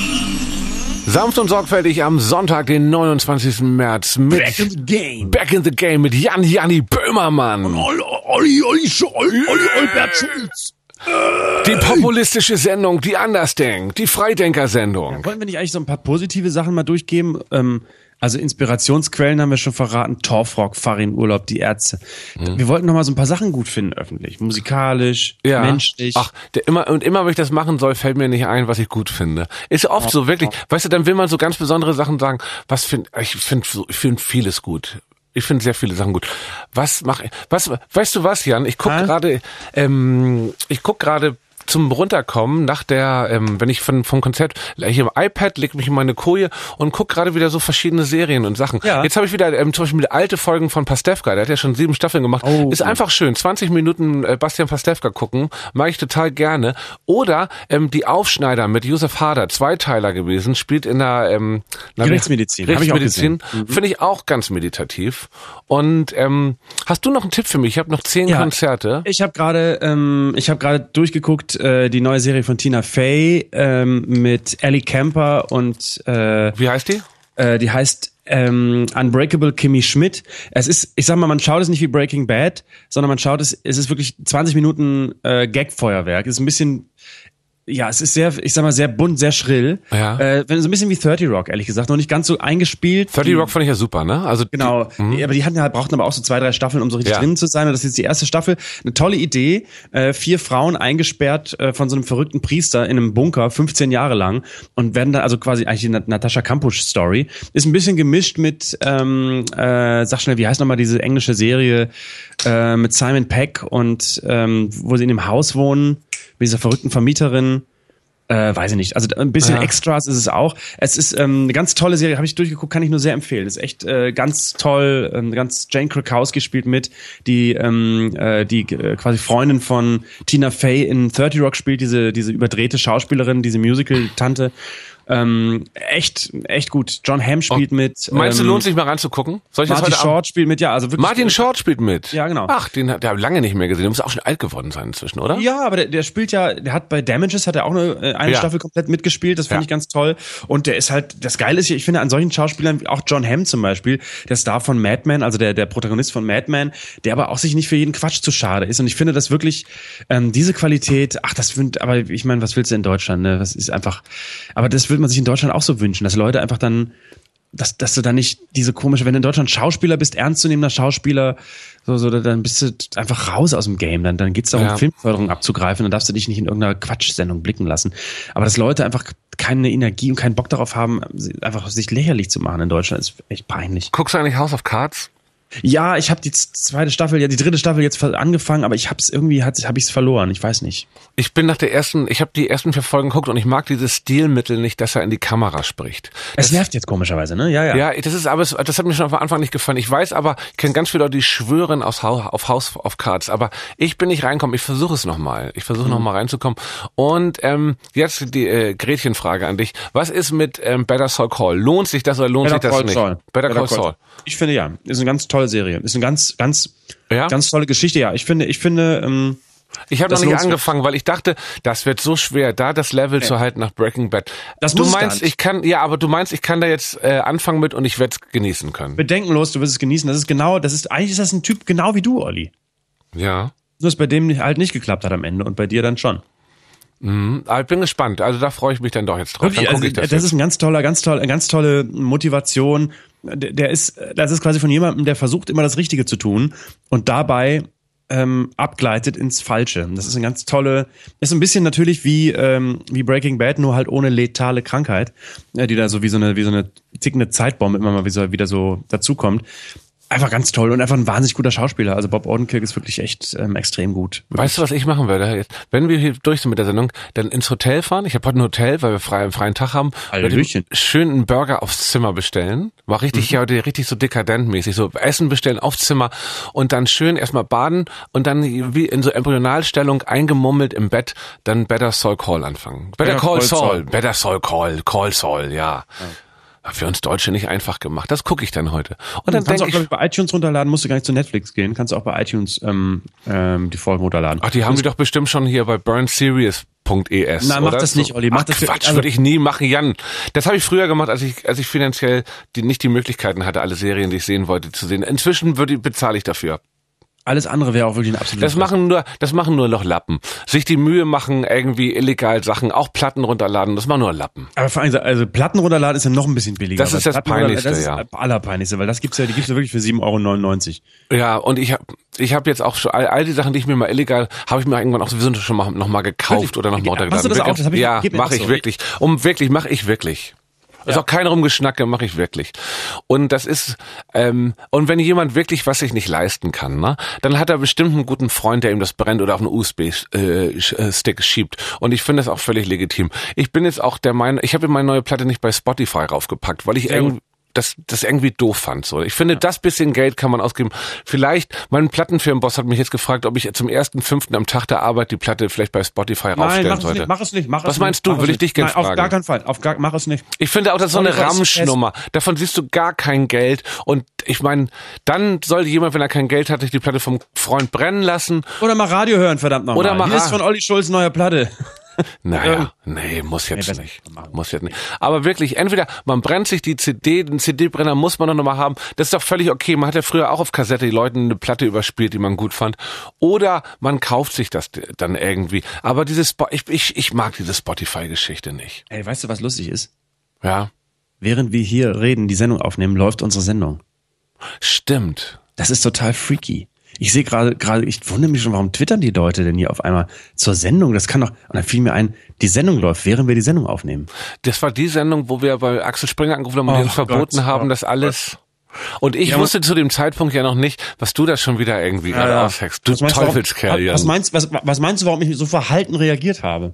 Sanft und sorgfältig am Sonntag, den neunundzwanzigsten März mit Back in the Game. Back in the Game mit Jan Janni Böhmermann. Und Olli, Olli, Olli, Olli, Olli, Olbert Schulz. Die populistische Sendung, die anders denkt, die Freidenker-Sendung. Ja, wollten wir nicht eigentlich so ein paar positive Sachen mal durchgeben? Ähm, also Inspirationsquellen haben wir schon verraten. Torfrock, Farin Urlaub, die Ärzte. Hm. Wir wollten noch mal so ein paar Sachen gut finden öffentlich. Musikalisch, ja. menschlich. Ach, der immer, und immer, wenn ich das machen soll, fällt mir nicht ein, was ich gut finde. Ist oft ja, so, wirklich. Ja. Weißt du, dann will man so ganz besondere Sachen sagen. Was find, ich finde so, ich finde vieles gut. Ich finde sehr viele Sachen gut. Was mach ich, was, weißt du was, Jan? Ich guck gerade, ähm, ich guck gerade zum Runterkommen nach der, ähm, wenn ich von vom Konzert, ich im iPad, leg mich in meine Koje und guck gerade wieder so verschiedene Serien und Sachen. Ja. Jetzt habe ich wieder ähm, zum Beispiel alte Folgen von Pastewka, der hat ja schon sieben Staffeln gemacht. Oh, ist einfach schön. zwanzig Minuten äh, Bastian Pastewka gucken, mag ich total gerne. Oder ähm, die Aufschneider mit Josef Hader, Zweiteiler gewesen, spielt in der ähm, Rechtsmedizin. Rechtsmedizin. Mhm. Finde ich auch ganz meditativ. Und ähm, hast du noch einen Tipp für mich? Ich habe noch zehn ja, Konzerte. Ich habe gerade, ähm, ich habe gerade durchgeguckt, die neue Serie von Tina Fey ähm, mit Ellie Kemper und äh, wie heißt die? Äh, die heißt ähm, Unbreakable Kimmy Schmidt. Es ist, ich sag mal, man schaut es nicht wie Breaking Bad, sondern man schaut es, es ist wirklich zwanzig Minuten äh, Gagfeuerwerk. Es ist ein bisschen, ja, es ist sehr, ich sag mal, sehr bunt, sehr schrill. Ja. Äh, wenn so ein bisschen wie thirty Rock, ehrlich gesagt, noch nicht ganz so eingespielt. thirty Rock fand ich ja super, ne? Also genau, die, aber die hatten halt, brauchten aber auch so zwei, drei Staffeln, um so richtig ja. drin zu sein. Und das ist jetzt die erste Staffel. Eine tolle Idee. Äh, vier Frauen eingesperrt äh, von so einem verrückten Priester in einem Bunker, fünfzehn Jahre lang, und werden dann also quasi eigentlich die Natascha Kampusch-Story. Ist ein bisschen gemischt mit, ähm, äh, sag schnell, wie heißt nochmal diese englische Serie äh, mit Simon Pegg und ähm, wo sie in dem Haus wohnen, mit dieser verrückten Vermieterin. Äh, weiß ich nicht. Also ein bisschen ja. Extras ist es auch. Es ist ähm, eine ganz tolle Serie, habe ich durchgeguckt, kann ich nur sehr empfehlen. Das ist echt äh, ganz toll. Ähm, ganz Jane Krakowski spielt mit, die ähm, äh, die äh, quasi Freundin von Tina Fey in thirty Rock spielt, diese diese überdrehte Schauspielerin, diese Musical-Tante. Ähm, echt, echt gut. John Hamm spielt oh. mit. Meinst du, ähm, lohnt sich mal ranzugucken? Soll ich Martin das heute Short spielt mit, ja, also wirklich. Martin Short spielt mit? Ja, genau. Ach, den hat der lange nicht mehr gesehen. Der muss auch schon alt geworden sein inzwischen, oder? Ja, aber der, der spielt ja, der hat bei Damages hat er auch eine, eine ja. Staffel komplett mitgespielt. Das finde ja. ich ganz toll. Und der ist halt, das Geile ist ja, ich finde an solchen Schauspielern, auch John Hamm zum Beispiel, der Star von Mad Men, also der, der Protagonist von Mad Men, der aber auch sich nicht für jeden Quatsch zu schade ist. Und ich finde das wirklich, ähm, diese Qualität, ach, das finde, aber ich meine, was willst du in Deutschland, ne? Das ist einfach, aber das würde man sich in Deutschland auch so wünschen, dass Leute einfach dann, dass, dass du dann nicht diese komische, wenn du in Deutschland Schauspieler bist, ernstzunehmender Schauspieler, so, so, dann bist du einfach raus aus dem Game, dann, dann geht's darum, ja. Filmförderung abzugreifen, dann darfst du dich nicht in irgendeiner Quatschsendung blicken lassen. Aber dass Leute einfach keine Energie und keinen Bock darauf haben, einfach sich lächerlich zu machen in Deutschland, ist echt peinlich. Guckst du eigentlich House of Cards? Ja, ich habe die zweite Staffel, ja die dritte Staffel jetzt angefangen, aber ich habe es irgendwie, habe ich es verloren. Ich weiß nicht. Ich bin nach der ersten, ich habe die ersten vier Folgen geguckt und ich mag dieses Stilmittel nicht, dass er in die Kamera spricht. Es das, nervt jetzt komischerweise, ne? Ja, ja. Ja, das ist aber, das hat mir schon am Anfang nicht gefallen. Ich weiß aber, ich kenne ganz viele Leute, die schwören aus, auf House of Cards, aber ich bin nicht reinkommen. Ich versuche es nochmal. Ich versuche mhm. nochmal reinzukommen. Und ähm, jetzt die äh, Gretchenfrage an dich. Was ist mit ähm, Better Saul Call? Lohnt sich das oder lohnt Better sich das Call nicht? Saul. Better, Better Call Saul. Saul. Ich finde ja, ist eine ganz tolle Serie. Ist eine ganz, ganz, ja? ganz tolle Geschichte. Ja, ich finde, ich finde, ähm, Ich habe noch Das nicht lohnt sich. angefangen, weil ich dachte, das wird so schwer, da das Level Nee. zu halten nach Breaking Bad. Das du muss es gar meinst, nicht. ich kann, ja, aber du meinst, ich kann da jetzt äh, anfangen mit und ich werde es genießen können. Bedenkenlos, du wirst es genießen. Das ist genau, das ist, eigentlich ist das ein Typ genau wie du, Olli. Ja. Nur, dass bei dem nicht- halt nicht geklappt hat am Ende und bei dir dann schon. Mhm. Aber ich bin gespannt. Also da freue ich mich dann doch jetzt drauf. Wirklich, Dann gucke also, ich das, das jetzt. ist ein ganz toller, ganz toll, ganz tolle Motivation. Der, der ist, das ist quasi von jemandem, der versucht immer das Richtige zu tun und dabei ähm, abgleitet ins Falsche. Das ist eine ganz tolle, ist ein bisschen natürlich wie ähm, wie Breaking Bad, nur halt ohne letale Krankheit, äh, die da so wie so eine wie so eine tickende Zeitbombe immer mal wieder, wieder so dazukommt. Einfach ganz toll und einfach ein wahnsinnig guter Schauspieler. Also Bob Odenkirk ist wirklich echt ähm, extrem gut. Weißt du, was ich machen würde? Jetzt, wenn wir hier durch sind mit der Sendung, dann ins Hotel fahren. Ich habe heute ein Hotel, weil wir frei, einen freien Tag haben. Hallöchen. Schön einen Burger aufs Zimmer bestellen. War richtig, Mhm. ja, richtig so dekadentmäßig. So Essen bestellen aufs Zimmer und dann schön erstmal baden und dann wie in so Embryonalstellung eingemummelt im Bett dann Better Saul Call anfangen. Better, Better Call Call Saul. Saul. Better Saul Call. Call Saul, ja. ja. Für uns Deutsche nicht einfach gemacht. Das gucke ich dann heute. Und dann Kannst du auch, denke glaube ich, ich, bei iTunes runterladen, musst du gar nicht zu Netflix gehen. Kannst du auch bei iTunes ähm, ähm, die Folgen runterladen. ach, die haben die doch bestimmt schon hier bei burn series punkt e s. Nein, mach oder? das nicht, Olli, mach Ach, das für- Quatsch, also- würde ich nie machen, Jan. Das habe ich früher gemacht, als ich, als ich finanziell die, nicht die Möglichkeiten hatte, alle Serien, die ich sehen wollte, zu sehen. Inzwischen würde, bezahle ich dafür. Alles andere wäre auch wirklich ein absolutes. Das machen nur, das machen nur noch Lappen. Sich die Mühe machen, irgendwie illegal Sachen, auch Platten runterladen, das machen nur Lappen. Aber vor allem, also Platten runterladen ist ja noch ein bisschen billiger. Das ist weil das Platten runterladen, Peinlichste, das ist ja. das Allerpeinlichste, weil das gibt's ja, die gibt's ja wirklich für sieben Euro neunundneunzig. Ja, und ich habe ich hab jetzt auch schon, all, all die Sachen, die ich mir mal illegal, habe ich mir irgendwann auch sowieso schon mal, noch mal gekauft oder noch mal Ja, runtergeladen. machst du das auch? Das hab ich- ja, geht mir mache auch ich so. wirklich. Um wirklich, mache ich wirklich. Ist auch kein Rumgeschnacke, mache ich wirklich. Und das ist, ähm, und wenn jemand wirklich was sich nicht leisten kann, ne, dann hat er bestimmt einen guten Freund, der ihm das brennt oder auf einen U S B-Stick schiebt. Und ich finde das auch völlig legitim. Ich bin jetzt auch der Meinung, ich habe meine neue Platte nicht bei Spotify raufgepackt, weil ich Sehr irgendwie das, das irgendwie doof fand. So, ich finde, das bisschen Geld kann man ausgeben. Vielleicht, mein Plattenfirmenboss hat mich jetzt gefragt, ob ich zum ersten fünften am Tag der Arbeit die Platte vielleicht bei Spotify Nein, raufstellen mach es sollte. nicht, mach es nicht, mach es Was nicht. meinst du? Mach es Will ich nicht. dich gerne Nein, auf fragen. gar keinen Fall, auf gar, mach es nicht. Ich finde auch, das ist so eine Spotify ist Ramschnummer. Davon siehst du gar kein Geld. Und ich meine, dann sollte jemand, wenn er kein Geld hat, sich die Platte vom Freund brennen lassen. Oder mal Radio hören, verdammt nochmal. Oder mal Hier ist Ra- von Olli Schulz neuer Platte. Naja, nee, muss jetzt Nee, besser nicht. nicht machen. Muss jetzt nicht. Aber wirklich, entweder man brennt sich die C D, den C D-Brenner muss man doch nochmal haben. Das ist doch völlig okay. Man hat ja früher auch auf Kassette die Leuten eine Platte überspielt, die man gut fand. Oder man kauft sich das dann irgendwie. Aber dieses, Spo- ich, ich, ich mag diese Spotify-Geschichte nicht. Ey, weißt du, was lustig ist? Ja, Während wir hier reden, die Sendung aufnehmen, läuft unsere Sendung. stimmt. Das ist total freaky. Ich sehe gerade, gerade, ich wundere mich schon, warum twittern die Leute denn hier auf einmal zur Sendung? Das kann doch, und dann fiel mir ein, die Sendung läuft, während wir die Sendung aufnehmen. Das war die Sendung, wo wir bei Axel Springer angerufen haben und Oh die uns verboten Gott, haben, oh das alles. Und ich Ja, wusste zu dem Zeitpunkt ja noch nicht, was du da schon wieder irgendwie gerade ja. aushackst. Du Was meinst du, warum- Teufelskerl, Jan. Was meinst, was, was meinst du, warum ich so verhalten reagiert habe?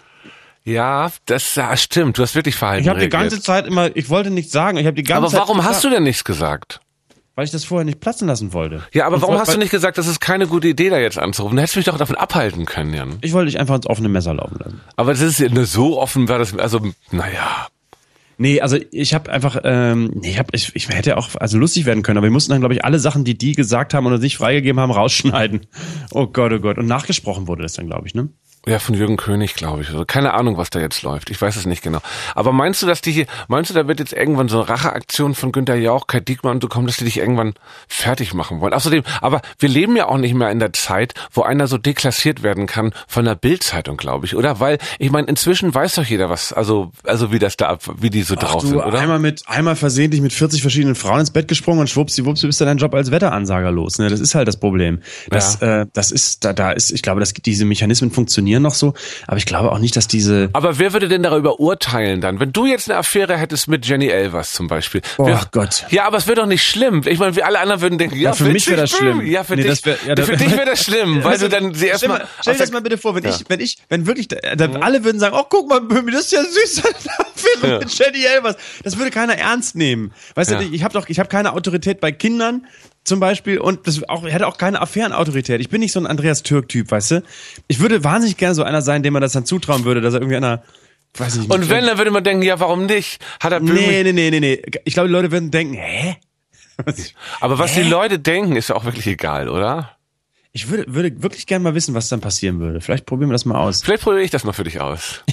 Ja, das ja, stimmt. Du hast wirklich verhalten Ich habe die reagiert. ganze Zeit immer, ich wollte nichts sagen, ich habe die ganze Aber Zeit warum gesagt, hast du denn nichts gesagt? Weil ich das vorher nicht platzen lassen wollte. Ja, aber Und warum weil- hast du nicht gesagt, das ist keine gute Idee, da jetzt anzurufen? Du hättest mich doch davon abhalten können, Jan. Ich wollte dich einfach ins offene Messer laufen lassen. Aber das ist ja nur so offen, war das, also, naja. Nee, also ich habe einfach, ähm, nee, ich, hab, ich, ich hätte auch also lustig werden können, aber wir mussten dann, glaube ich, alle Sachen, die die gesagt haben oder sich freigegeben haben, rausschneiden. Oh Gott, oh Gott. Und nachgesprochen wurde das dann, glaube ich, ne? Ja, von Jürgen König, glaube ich. Also keine Ahnung, was da jetzt läuft. Ich weiß es nicht genau. Aber meinst du, dass die hier, meinst du, da wird jetzt irgendwann so eine Racheaktion von Günther Jauch, Kai Diekmann und so kommen, dass die dich irgendwann fertig machen wollen? Außerdem, aber wir leben ja auch nicht mehr in der Zeit, wo einer so deklassiert werden kann von der Bild-Zeitung, glaube ich, oder? Weil, ich meine, inzwischen weiß doch jeder was, also, also wie das da, wie die so Ach drauf du, sind, oder? einmal mit, einmal versehentlich mit vierzig verschiedenen Frauen ins Bett gesprungen und schwuppsiwupps, du bist dann deinen Job als Wetteransager los. Ne? Das ist halt das Problem. Das, äh, das ist, da, da ist, ich glaube, dass diese Mechanismen funktionieren noch so, aber ich glaube auch nicht, dass diese. Aber wer würde denn darüber urteilen dann? Wenn du jetzt eine Affäre hättest mit Jenny Elvers zum Beispiel. Oh wir, Gott. Ja, aber es wäre doch nicht schlimm. Ich meine, wir alle anderen würden denken, ja, Ja, für mich witzig, wäre das schlimm. Ja, für Nee, dich, das wär- ja, das- für dich wäre das schlimm, weil du dann sie Stell, erstmal. mal, stell dir das mal bitte vor, wenn ich, wenn ich, wenn wirklich, da, da alle würden sagen, oh, guck mal, Böhmi, das ist ja süß, Affäre Ja. mit Jenny Elvers. Das würde keiner ernst nehmen. Weißt Ja. du, ich habe doch, ich habe keine Autorität bei Kindern zum Beispiel und das auch, ich hätte auch keine Affärenautorität. Ich bin nicht so ein Andreas Türk-Typ, weißt du? Ich würde wahnsinnig gerne so einer sein, dem man das dann zutrauen würde, dass er irgendwie einer, weiß ich nicht. Und wenn, dann würde man denken, ja, warum nicht? Hat er Böhmi. Nee, nee, nee, nee, nee. Ich glaube, die Leute würden denken, hä? Aber was Hä? die Leute denken, ist ja auch wirklich egal, oder? Ich würde, würde wirklich gerne mal wissen, was dann passieren würde. Vielleicht probieren wir das mal aus. Vielleicht probiere ich das mal für dich aus.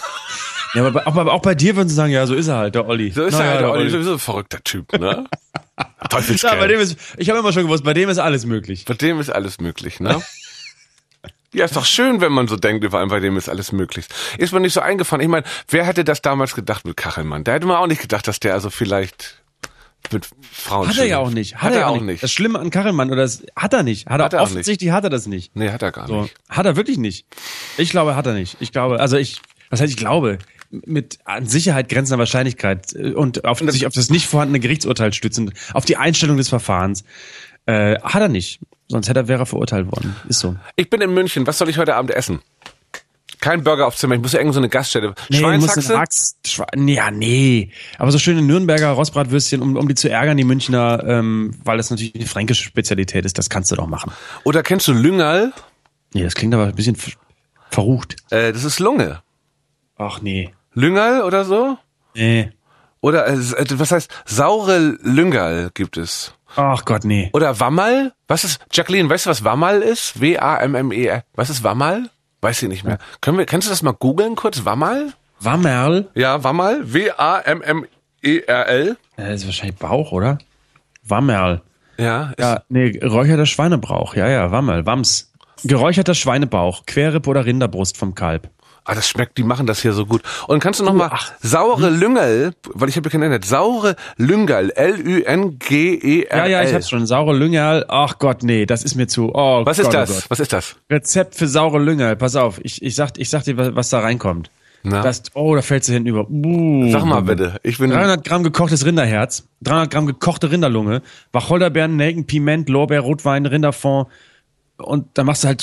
Ja, aber, aber auch bei dir würden sie sagen, ja, so ist er halt, der Olli. So ist Na, er halt, ja, der Olli, sowieso ein verrückter Typ, ne? Teufelskerl. Ja, bei dem ist, ich habe immer schon gewusst, bei dem ist alles möglich. Bei dem ist alles möglich, ne? Ja, ist doch schön, wenn man so denkt, über einen, bei dem ist alles möglich. Ist mir nicht so eingefahren. Ich meine, wer hätte das damals gedacht mit Kachelmann? Da hätte man auch nicht gedacht, dass der also vielleicht mit Frauen Hat er ja auch nicht. Hat, hat er, er auch nicht. nicht. Das Schlimme an Kachelmann, oder das hat er nicht. Hat er, hat er offensichtlich nicht. Hat er das nicht. Nee, hat er gar so. nicht. Hat er wirklich nicht. Ich glaube, hat er nicht. Ich glaube, also ich, was heißt ich glaube? Mit an Sicherheit grenzender Wahrscheinlichkeit und auf sich auf das nicht vorhandene Gerichtsurteil stützend, auf die Einstellung des Verfahrens, äh, hat er nicht. Sonst hätte er, wäre er verurteilt worden. Ist so. Ich bin in München. Was soll ich heute Abend essen? Kein Burger auf Zimmer. Ich muss ja irgendwo so eine Gaststätte. Nee, Schweinshaxe? Axt, Schwe ja, nee. Aber so schöne Nürnberger Rostbratwürstchen, um, um die zu ärgern, die Münchner, ähm, weil das natürlich eine fränkische Spezialität ist, das kannst du doch machen. Oder kennst du Lüngerl? Nee, das klingt aber ein bisschen verrucht. Äh, das ist Lunge. Ach nee. Lüngerl oder so? Nee. Oder, äh, was heißt, saure Lüngerl gibt es. Ach Gott, nee. Oder Wammerl? Was ist, Jacqueline, weißt du, was Wammerl ist? W A M M E R. Was ist Wammerl? Weiß ich nicht mehr. Können wir, kannst du das mal googeln kurz? Wammerl? Wammerl? Ja, Wammerl. W A M M E R L. Ja, das ist wahrscheinlich Bauch, oder? Wammerl. Ja. Ja, nee, geräucherter Schweinebrauch. Ja, ja, Wammerl, Wams. Geräucherter Schweinebauch, Querrippe oder Rinderbrust vom Kalb. Ah, das schmeckt, die machen das hier so gut. Und kannst du noch mal saure hm? Lüngerl, weil ich habe ja keinen Internet, saure Lüngerl, L Ü N G E R L. Ja, ja, ich hab's schon, saure Lüngerl. Ach Gott, nee, das ist mir zu. Oh, was Gott, ist das? Oh Gott. Was ist das? Rezept für saure Lüngerl. Pass auf, ich, ich sag, ich sag dir, was, was da reinkommt. Na? Das, oh, da fällst du hinten über. Uh, Sag mal bitte. Ich bin dreihundert Gramm gekochtes Rinderherz, dreihundert Gramm gekochte Rinderlunge, Wacholderbeeren, Nelken, Piment, Lorbeer, Rotwein, Rinderfond. Und dann machst du halt so.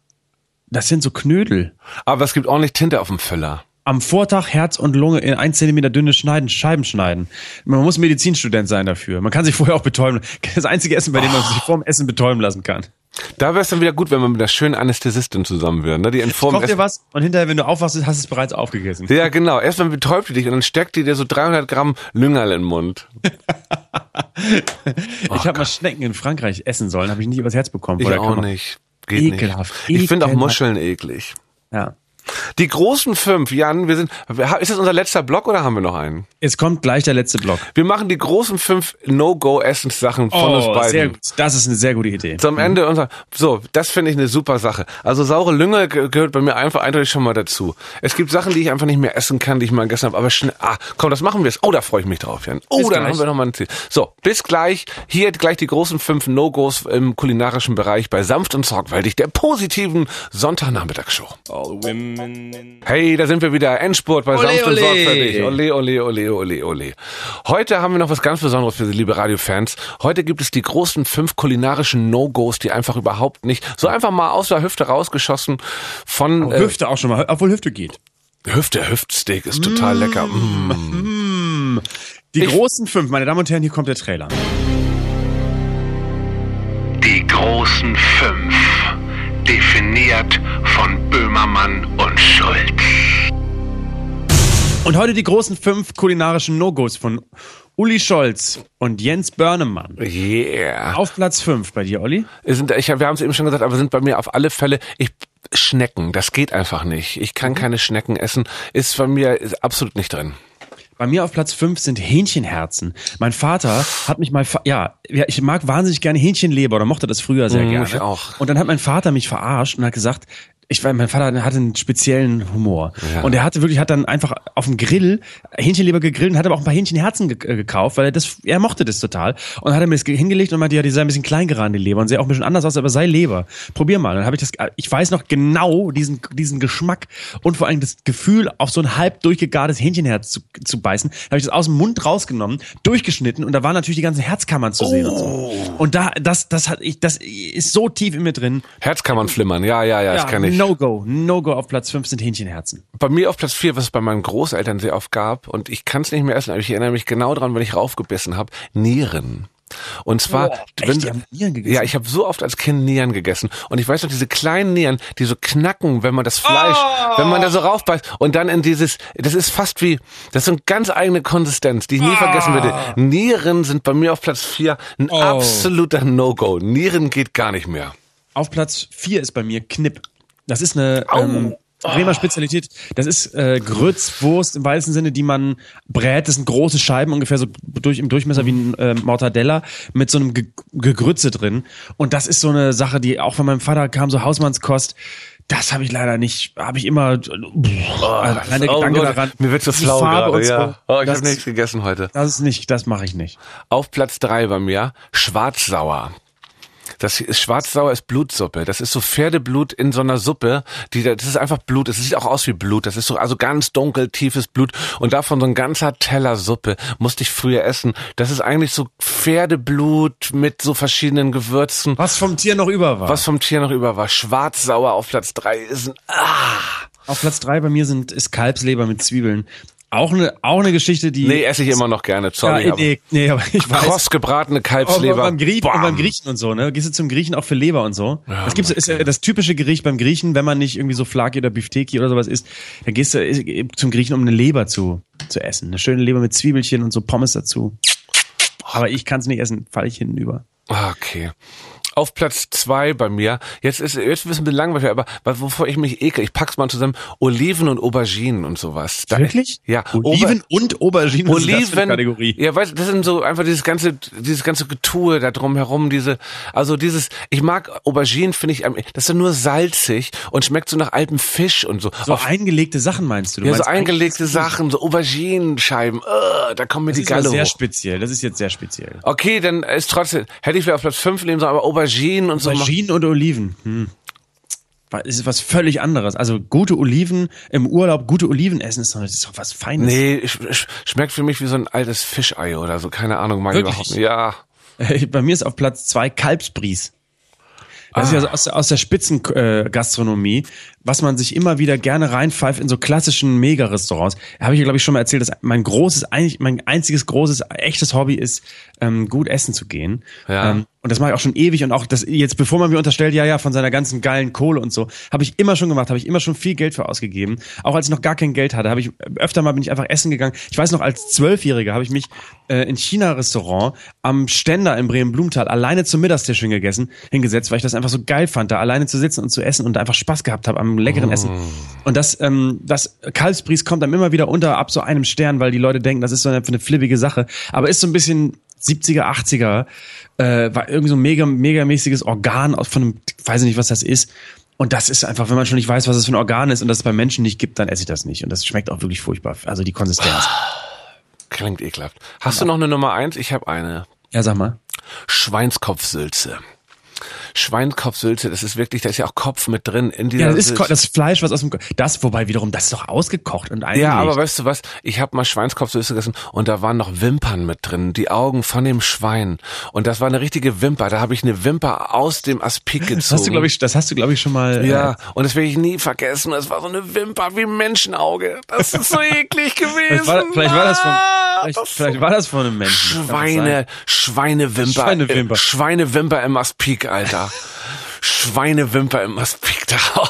Das sind so Knödel. Aber es gibt ordentlich Tinte auf dem Füller. Am Vortag Herz und Lunge in ein Zentimeter dünne Schneiden, Scheiben schneiden. Man muss Medizinstudent sein dafür. Man kann sich vorher auch betäuben. Das einzige Essen, bei dem man sich vor dem Essen betäuben lassen kann. Da wäre es dann wieder gut, wenn man mit einer schönen Anästhesistin zusammen wäre, ne? Die in Form kocht dir was und hinterher, wenn du aufwachst, hast du es bereits aufgegessen. Ja, genau. Erstmal betäubt die dich und dann steckt die dir so dreihundert Gramm Lüngerl in den Mund. ich oh, habe mal Schnecken in Frankreich essen sollen, habe ich nicht übers Herz bekommen. Ich Oder auch nicht. Geht ekelhaft. Nicht. Ich finde auch Muscheln eklig. Ja. Die großen fünf, Jan, wir sind, ist das unser letzter Block oder haben wir noch einen? Es kommt gleich der letzte Block. Wir machen die großen fünf No-Go-Essenssachen von oh, uns beiden. Sehr gut. Das ist eine sehr gute Idee. Zum Ende unserer, so, das finde ich eine super Sache. Also saure Lünge gehört bei mir einfach eindeutig schon mal dazu. Es gibt Sachen, die ich einfach nicht mehr essen kann, die ich mal gegessen habe, aber schnell, ah, komm, das machen wir jetzt. Oh, da freue ich mich drauf, Jan. Oh, bis dann gleich. haben wir noch mal ein Ziel. So, bis gleich. Hier gleich die großen fünf No-Gos im kulinarischen Bereich bei Sanft und Sorgfältig, der positiven Sonntagnachmittagsshow. Hey, da sind wir wieder. Endspurt bei Ole, Sanft und ole. Sorgfältig. Ole, ole, ole, ole, ole. Heute haben wir noch was ganz Besonderes für Sie, liebe Radiofans. Heute gibt es die großen fünf kulinarischen No-Gos, die einfach überhaupt nicht, so einfach mal aus der Hüfte rausgeschossen von... Äh, Hüfte auch schon mal, obwohl Hüfte geht. Hüfte, Hüftsteak ist total mmh, lecker. Mm. Die ich, großen fünf, meine Damen und Herren, hier kommt der Trailer. Die großen fünf, definiert von Böhmermann und Schulz. Und heute die großen fünf kulinarischen No-Gos von Uli Scholz und Jens Börnemann. Yeah. Auf Platz fünf bei dir, Olli? Sind, ich, wir haben es eben schon gesagt, aber sind bei mir auf alle Fälle... Ich, Schnecken, das geht einfach nicht. Ich kann keine Schnecken essen. Ist bei mir ist absolut nicht drin. Bei mir auf Platz fünf sind Hähnchenherzen. Mein Vater hat mich mal, ja, ich mag wahnsinnig gerne Hähnchenleber oder mochte das früher sehr mm, gerne. Ich auch. Und dann hat mein Vater mich verarscht und hat gesagt, ich weiß, mein Vater hatte einen speziellen Humor. Ja. Und er hatte wirklich, hat dann einfach auf dem Grill Hähnchenleber gegrillt und hat aber auch ein paar Hähnchenherzen ge- gekauft, weil er das, er mochte das total. Und dann hat er mir das hingelegt und meinte, ja, die sei ein bisschen klein geraten, die Leber. Und sieht auch ein bisschen anders aus, aber sei Leber. Probier mal. Und dann habe ich das, ich weiß noch genau diesen, diesen Geschmack und vor allem das Gefühl, auf so ein halb durchgegartes Hähnchenherz zu, zu beißen. Da habe ich das aus dem Mund rausgenommen, durchgeschnitten und da waren natürlich die ganzen Herzkammern zu sehen oh. und so. Und da, das, das hat ich, das ist so tief in mir drin. Herzkammern flimmern, ja, ja, ja, das ja, kann ich. No-Go. No-Go auf Platz fünf sind Hähnchenherzen. Bei mir auf Platz vier, was es bei meinen Großeltern sehr oft gab, und ich kann es nicht mehr essen, aber ich erinnere mich genau dran, wenn ich raufgebissen habe, Nieren. Und zwar, oh, wenn, echt? Die haben Nieren gegessen? Ja, ich habe so oft als Kind Nieren gegessen. Und ich weiß noch, diese kleinen Nieren, die so knacken, wenn man das Fleisch, oh. wenn man da so raufbeißt und dann in dieses, das ist fast wie, das ist so eine ganz eigene Konsistenz, die ich nie oh. vergessen würde. Nieren sind bei mir auf Platz vier ein oh. absoluter No-Go. Nieren geht gar nicht mehr. Auf Platz vier ist bei mir Knipp. Das ist eine ähm, Bremer Spezialität. Das ist äh, Grützwurst im weitesten Sinne, die man brät. Das sind große Scheiben, ungefähr so durch, im Durchmesser wie ein äh, Mortadella mit so einem Ge- Gegrütze drin. Und das ist so eine Sache, die auch von meinem Vater kam, so Hausmannskost. Das habe ich leider nicht, habe ich immer pff, Oh, allein der oh Gedanke Gott, daran. mir wird so die flau Farbe gerade, und so, ja. Oh, ich das, habe nichts gegessen heute. Das ist nicht, das mache ich nicht. Auf Platz drei bei mir, Schwarzsauer. Das ist Schwarzsauer ist Blutsuppe. Das ist so Pferdeblut in so einer Suppe. Die, das ist einfach Blut. Das sieht auch aus wie Blut. Das ist so also ganz dunkel, tiefes Blut. Und davon so ein ganzer Teller Suppe musste ich früher essen. Das ist eigentlich so Pferdeblut mit so verschiedenen Gewürzen. Was vom Tier noch über war. Was vom Tier noch über war. Schwarzsauer auf Platz drei ist ein Ah. Auf Platz drei bei mir sind ist Kalbsleber mit Zwiebeln. Auch eine, auch eine Geschichte, die... Nee, esse ich immer noch gerne. Sorry, ja, nee, nee, aber ich weiß. Kross gebratene Kalbsleber. Und beim, Grie- und beim Griechen und so, ne? Gehst du zum Griechen auch für Leber und so? Ja, das gibt's, ist ja das typische Gericht beim Griechen, wenn man nicht irgendwie so Flaki oder Bifteki oder sowas isst, dann gehst du zum Griechen, um eine Leber zu, zu essen. Eine schöne Leber mit Zwiebelchen und so Pommes dazu. Aber ich kann's nicht essen, falle ich hinten über. Okay. Auf Platz zwei bei mir, jetzt ist jetzt ein bisschen langweilig, aber wovor ich mich ekel, ich pack's mal zusammen, Oliven und Auberginen und sowas. Da, Wirklich? Ja. Oliven Ober- und Auberginen, was ist das für eine Oliven, Kategorie? ja, weißt du, das sind so einfach dieses ganze, dieses ganze Getue da drum herum, diese, also dieses, ich mag Auberginen, finde ich, am- das ist ja nur salzig und schmeckt so nach altem Fisch und so. So Auf, eingelegte Sachen meinst du? du ja, so meinst eingelegte eigentlich- Sachen, so Auberginenscheiben, uh, da kommen mir Das die ist aber Galle sehr hoch. speziell, das ist jetzt sehr speziell. Okay, dann ist trotzdem, hätte ich vielleicht auf Platz fünf nehmen sollen, aber Auberginen und so. Auberginen und Oliven. Hm. Das ist was völlig anderes. Also gute Oliven im Urlaub, gute Oliven essen ist doch, das ist doch was Feines. Nee, sch sch schmeckt für mich wie so ein altes Fischei oder so, keine Ahnung, mag ich Wirklich? überhaupt nicht. Ja. Äh, Bei mir ist auf Platz zwei Kalbsbries. Das ist ja so aus, der- aus der Spitzengastronomie, äh, Gastronomie, was man sich immer wieder gerne reinpfeift in so klassischen Mega-Restaurants. Habe ich ja, glaube ich, schon mal erzählt, dass mein großes, eigentlich mein einziges großes, echtes Hobby ist, ähm, gut essen zu gehen. Ja. Ähm, und das mache ich auch schon ewig und auch das jetzt, bevor man mir unterstellt, ja, ja, von seiner ganzen geilen Kohle und so, habe ich immer schon gemacht, habe ich immer schon viel Geld für ausgegeben. Auch als ich noch gar kein Geld hatte, habe ich öfter mal bin ich einfach essen gegangen. Ich weiß noch, als Zwölfjähriger habe ich mich äh, in China-Restaurant am Ständer in Bremen-Blumenthal alleine zum Mittagstisch hingegessen, hingesetzt, weil ich das einfach so geil fand, da alleine zu sitzen und zu essen und einfach Spaß gehabt habe am leckeren Essen. Und das, ähm, das Kalbsbries kommt einem immer wieder unter ab so einem Stern, weil die Leute denken, das ist so eine, eine flippige Sache. Aber ist so ein bisschen siebziger, achtziger, äh, war irgendwie so ein mega, megamäßiges Organ aus von einem, weiß ich nicht, was das ist. Und das ist einfach, wenn man schon nicht weiß, was das für ein Organ ist und das es bei Menschen nicht gibt, dann esse ich das nicht. Und das schmeckt auch wirklich furchtbar. Also die Konsistenz. Klingt ekelhaft. Hast du noch eine Nummer eins? Ich habe eine. Ja, sag mal. Schweinskopfsülze. Schweinskopfsülze, das ist wirklich, da ist ja auch Kopf mit drin in dieser Ja, das ist Sülze. Ko- das Fleisch, was aus dem Ko- das, wobei wiederum, das ist doch ausgekocht und eingelegt. Ja, aber weißt du was? Ich habe mal Schweinskopfsülze gegessen und da waren noch Wimpern mit drin, die Augen von dem Schwein. Und das war eine richtige Wimper. Da habe ich eine Wimper aus dem Aspik gezogen. das hast du, glaube ich, das hast du, glaube ich, schon mal. Ja, Äh, und das werde ich nie vergessen. Das war so eine Wimper wie ein Menschenauge. Das ist so eklig gewesen. vielleicht, war, vielleicht war das von, Ah, vielleicht, das vielleicht war das von einem Menschen. Das kann Schweine, Schweinewimper. Schweinewimper. Äh, Schweinewimper im Aspik, Alter. Schweinewimper im Aspik.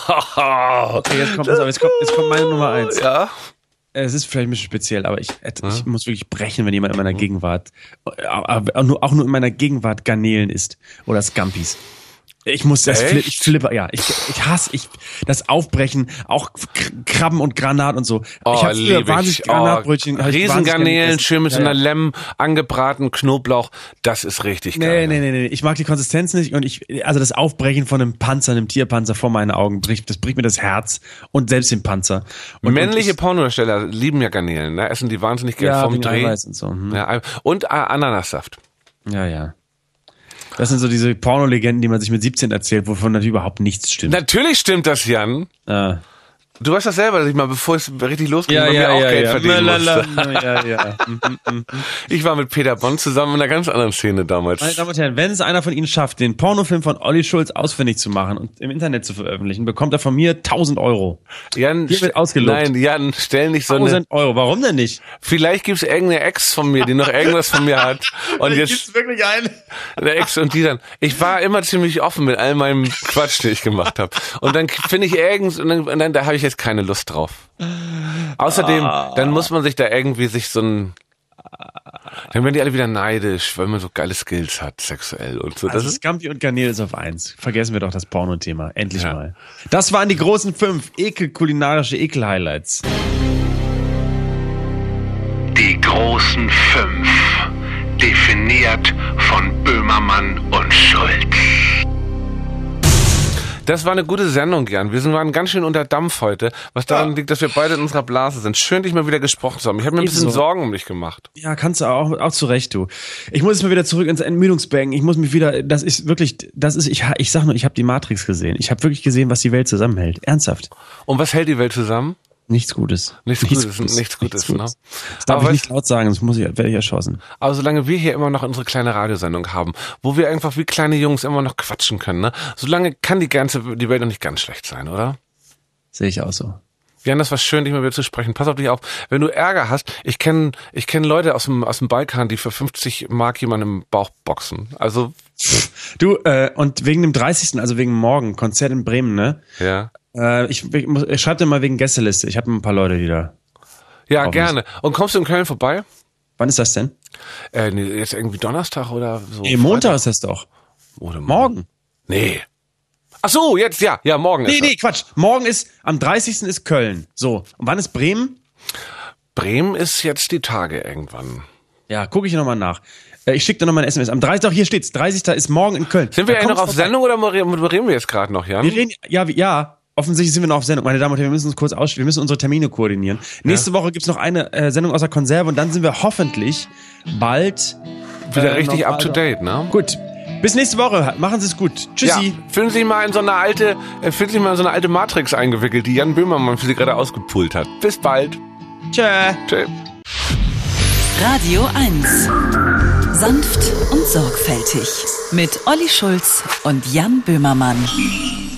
Da. Okay, jetzt kommt, pass auf, jetzt kommt, jetzt kommt meine Nummer eins. Ja. Es ist vielleicht ein bisschen speziell, aber ich, ich muss wirklich brechen, wenn jemand in meiner Gegenwart, auch nur, auch nur in meiner Gegenwart Garnelen isst oder Scampis. Ich muss das Echt? flippe, ich flippe, ja, ich, ich hasse ich das Aufbrechen, auch K- Krabben und Granat und so. Oh, ich habe früher lieb wahnsinnig ich. Granatbrötchen. Oh, hab ich wahnsinnig gerne Riesengarnelen, gegessen. schön mit so Ja, einer ja. Lemm angebraten, Knoblauch. Das ist richtig Nee, geil. nee, nee, nee, ich mag die Konsistenz nicht und ich, also das Aufbrechen von einem Panzer, einem Tierpanzer vor meinen Augen, bricht, das bricht mir das Herz und selbst den Panzer. Und, Männliche und Pornodarsteller lieben ja Garnelen, ne? Essen die wahnsinnig gerne ja, vom wegen Dreh. Eiweiß und so. Hm. Ja, und äh, Ananassaft. Ja, ja. Das sind so diese Pornolegenden, die man sich mit siebzehn erzählt, wovon natürlich überhaupt nichts stimmt. Natürlich stimmt das, Jan. Ah. Du weißt das selber, dass ich mal, bevor es richtig losging, Ja, bei mir ja, auch ja, Geld ja. verdienen Lalala. musste. ja, ja. Mhm, mhm. Ich war mit Peter Bond zusammen in einer ganz anderen Szene damals. Meine Damen und Herren, wenn es einer von Ihnen schafft, den Pornofilm von Olli Schulz ausfindig zu machen und im Internet zu veröffentlichen, bekommt er von mir tausend Euro. Jan, Hier wird ausgelobt. Nein, Jan, stell nicht so eine... tausend Euro. Warum denn nicht? Vielleicht gibt's irgendeine Ex von mir, die noch irgendwas von mir hat. Und jetzt wirklich ein? eine Ex und die dann. Ich war immer ziemlich offen mit all meinem Quatsch, den ich gemacht habe. Und dann finde ich irgends und dann, und dann da habe ich jetzt keine Lust drauf. Außerdem, dann muss man sich da irgendwie sich so ein Dann werden die alle wieder neidisch, weil man so geile Skills hat, sexuell und so. Also Das ist Scampi und Garnelen ist auf eins. Vergessen wir doch das Porno-Thema. Endlich Ja. mal. Das waren die großen fünf Ekel-kulinarische Ekel-Highlights. Die großen fünf. Definiert von Böhmermann und Schulz. Das war eine gute Sendung, Jan. Wir sind, waren ganz schön unter Dampf heute, was daran liegt, dass wir beide in unserer Blase sind. Schön, dich mal wieder gesprochen zu haben. Ich habe mir ein bisschen Ebenso. Sorgen um dich gemacht. Ja, kannst du auch, auch zu Recht, du. Ich muss jetzt mal wieder zurück ins Entmüdungsbecken. Ich muss mich wieder, das ist wirklich, das ist, ich, ich sag nur, ich habe die Matrix gesehen. Ich habe wirklich gesehen, was die Welt zusammenhält. Ernsthaft. Und was hält die Welt zusammen? Nichts Gutes. Nichts Gutes, nichts Gutes, ne? Das darf Aber ich weißt- nicht laut sagen, sonst muss ich, werde ich erschossen. Aber solange wir hier immer noch unsere kleine Radiosendung haben, wo wir einfach wie kleine Jungs immer noch quatschen können, ne? Solange kann die ganze, die Welt noch nicht ganz schlecht sein, oder? Sehe ich auch so. Jan, das war schön, dich mal wieder zu sprechen. Pass auf dich auf. Wenn du Ärger hast, ich kenne ich kenn Leute aus dem, aus dem Balkan, die für fünfzig Mark jemanden im Bauch boxen. Also, Du, äh, und wegen dem dreißigsten, also wegen morgen, Konzert in Bremen, ne? ja. Äh, ich, ich, muss- ich schreib dir mal wegen Gästeliste. Ich habe ein paar Leute, die da. Ja, Auch gerne. Und kommst du in Köln vorbei? Wann ist das denn? Äh, nee, jetzt irgendwie Donnerstag oder so? Nee, Montag ist das doch. Oder Morgen. Nee. Ach so, jetzt, ja. Ja, morgen Nee, ist nee, Quatsch. Morgen ist, am dreißigsten ist Köln. So. Und wann ist Bremen? das. Bremen ist jetzt die Tage irgendwann. Ja, gucke ich nochmal nach. Äh, Ich schicke dir nochmal ein S M S. Am dreißigsten, doch, hier steht's. dreißigsten ist morgen in Köln. Sind wir Da eigentlich noch kommst auf du vorbei. Sendung oder moderieren wir jetzt gerade noch, Jan? Wir reden, ja, wie- ja. Offensichtlich sind wir noch auf Sendung. Meine Damen und Herren, wir müssen uns kurz ausstellen. Wir müssen unsere Termine koordinieren. Nächste Woche gibt's noch eine äh, Sendung aus der Konserve und dann sind wir hoffentlich bald Wieder äh, richtig noch up to weiter. date, ne? Gut. Bis nächste Woche. Machen Sie es gut. Tschüssi. Ja, fühlen Sie sich mal in so eine alte, äh, fühlen Sie sich mal in so eine alte Matrix eingewickelt, die Jan Böhmermann für Sie gerade ausgepult hat. Bis bald. Tschö. Tschö. Radio eins. Sanft und sorgfältig. Mit Olli Schulz und Jan Böhmermann.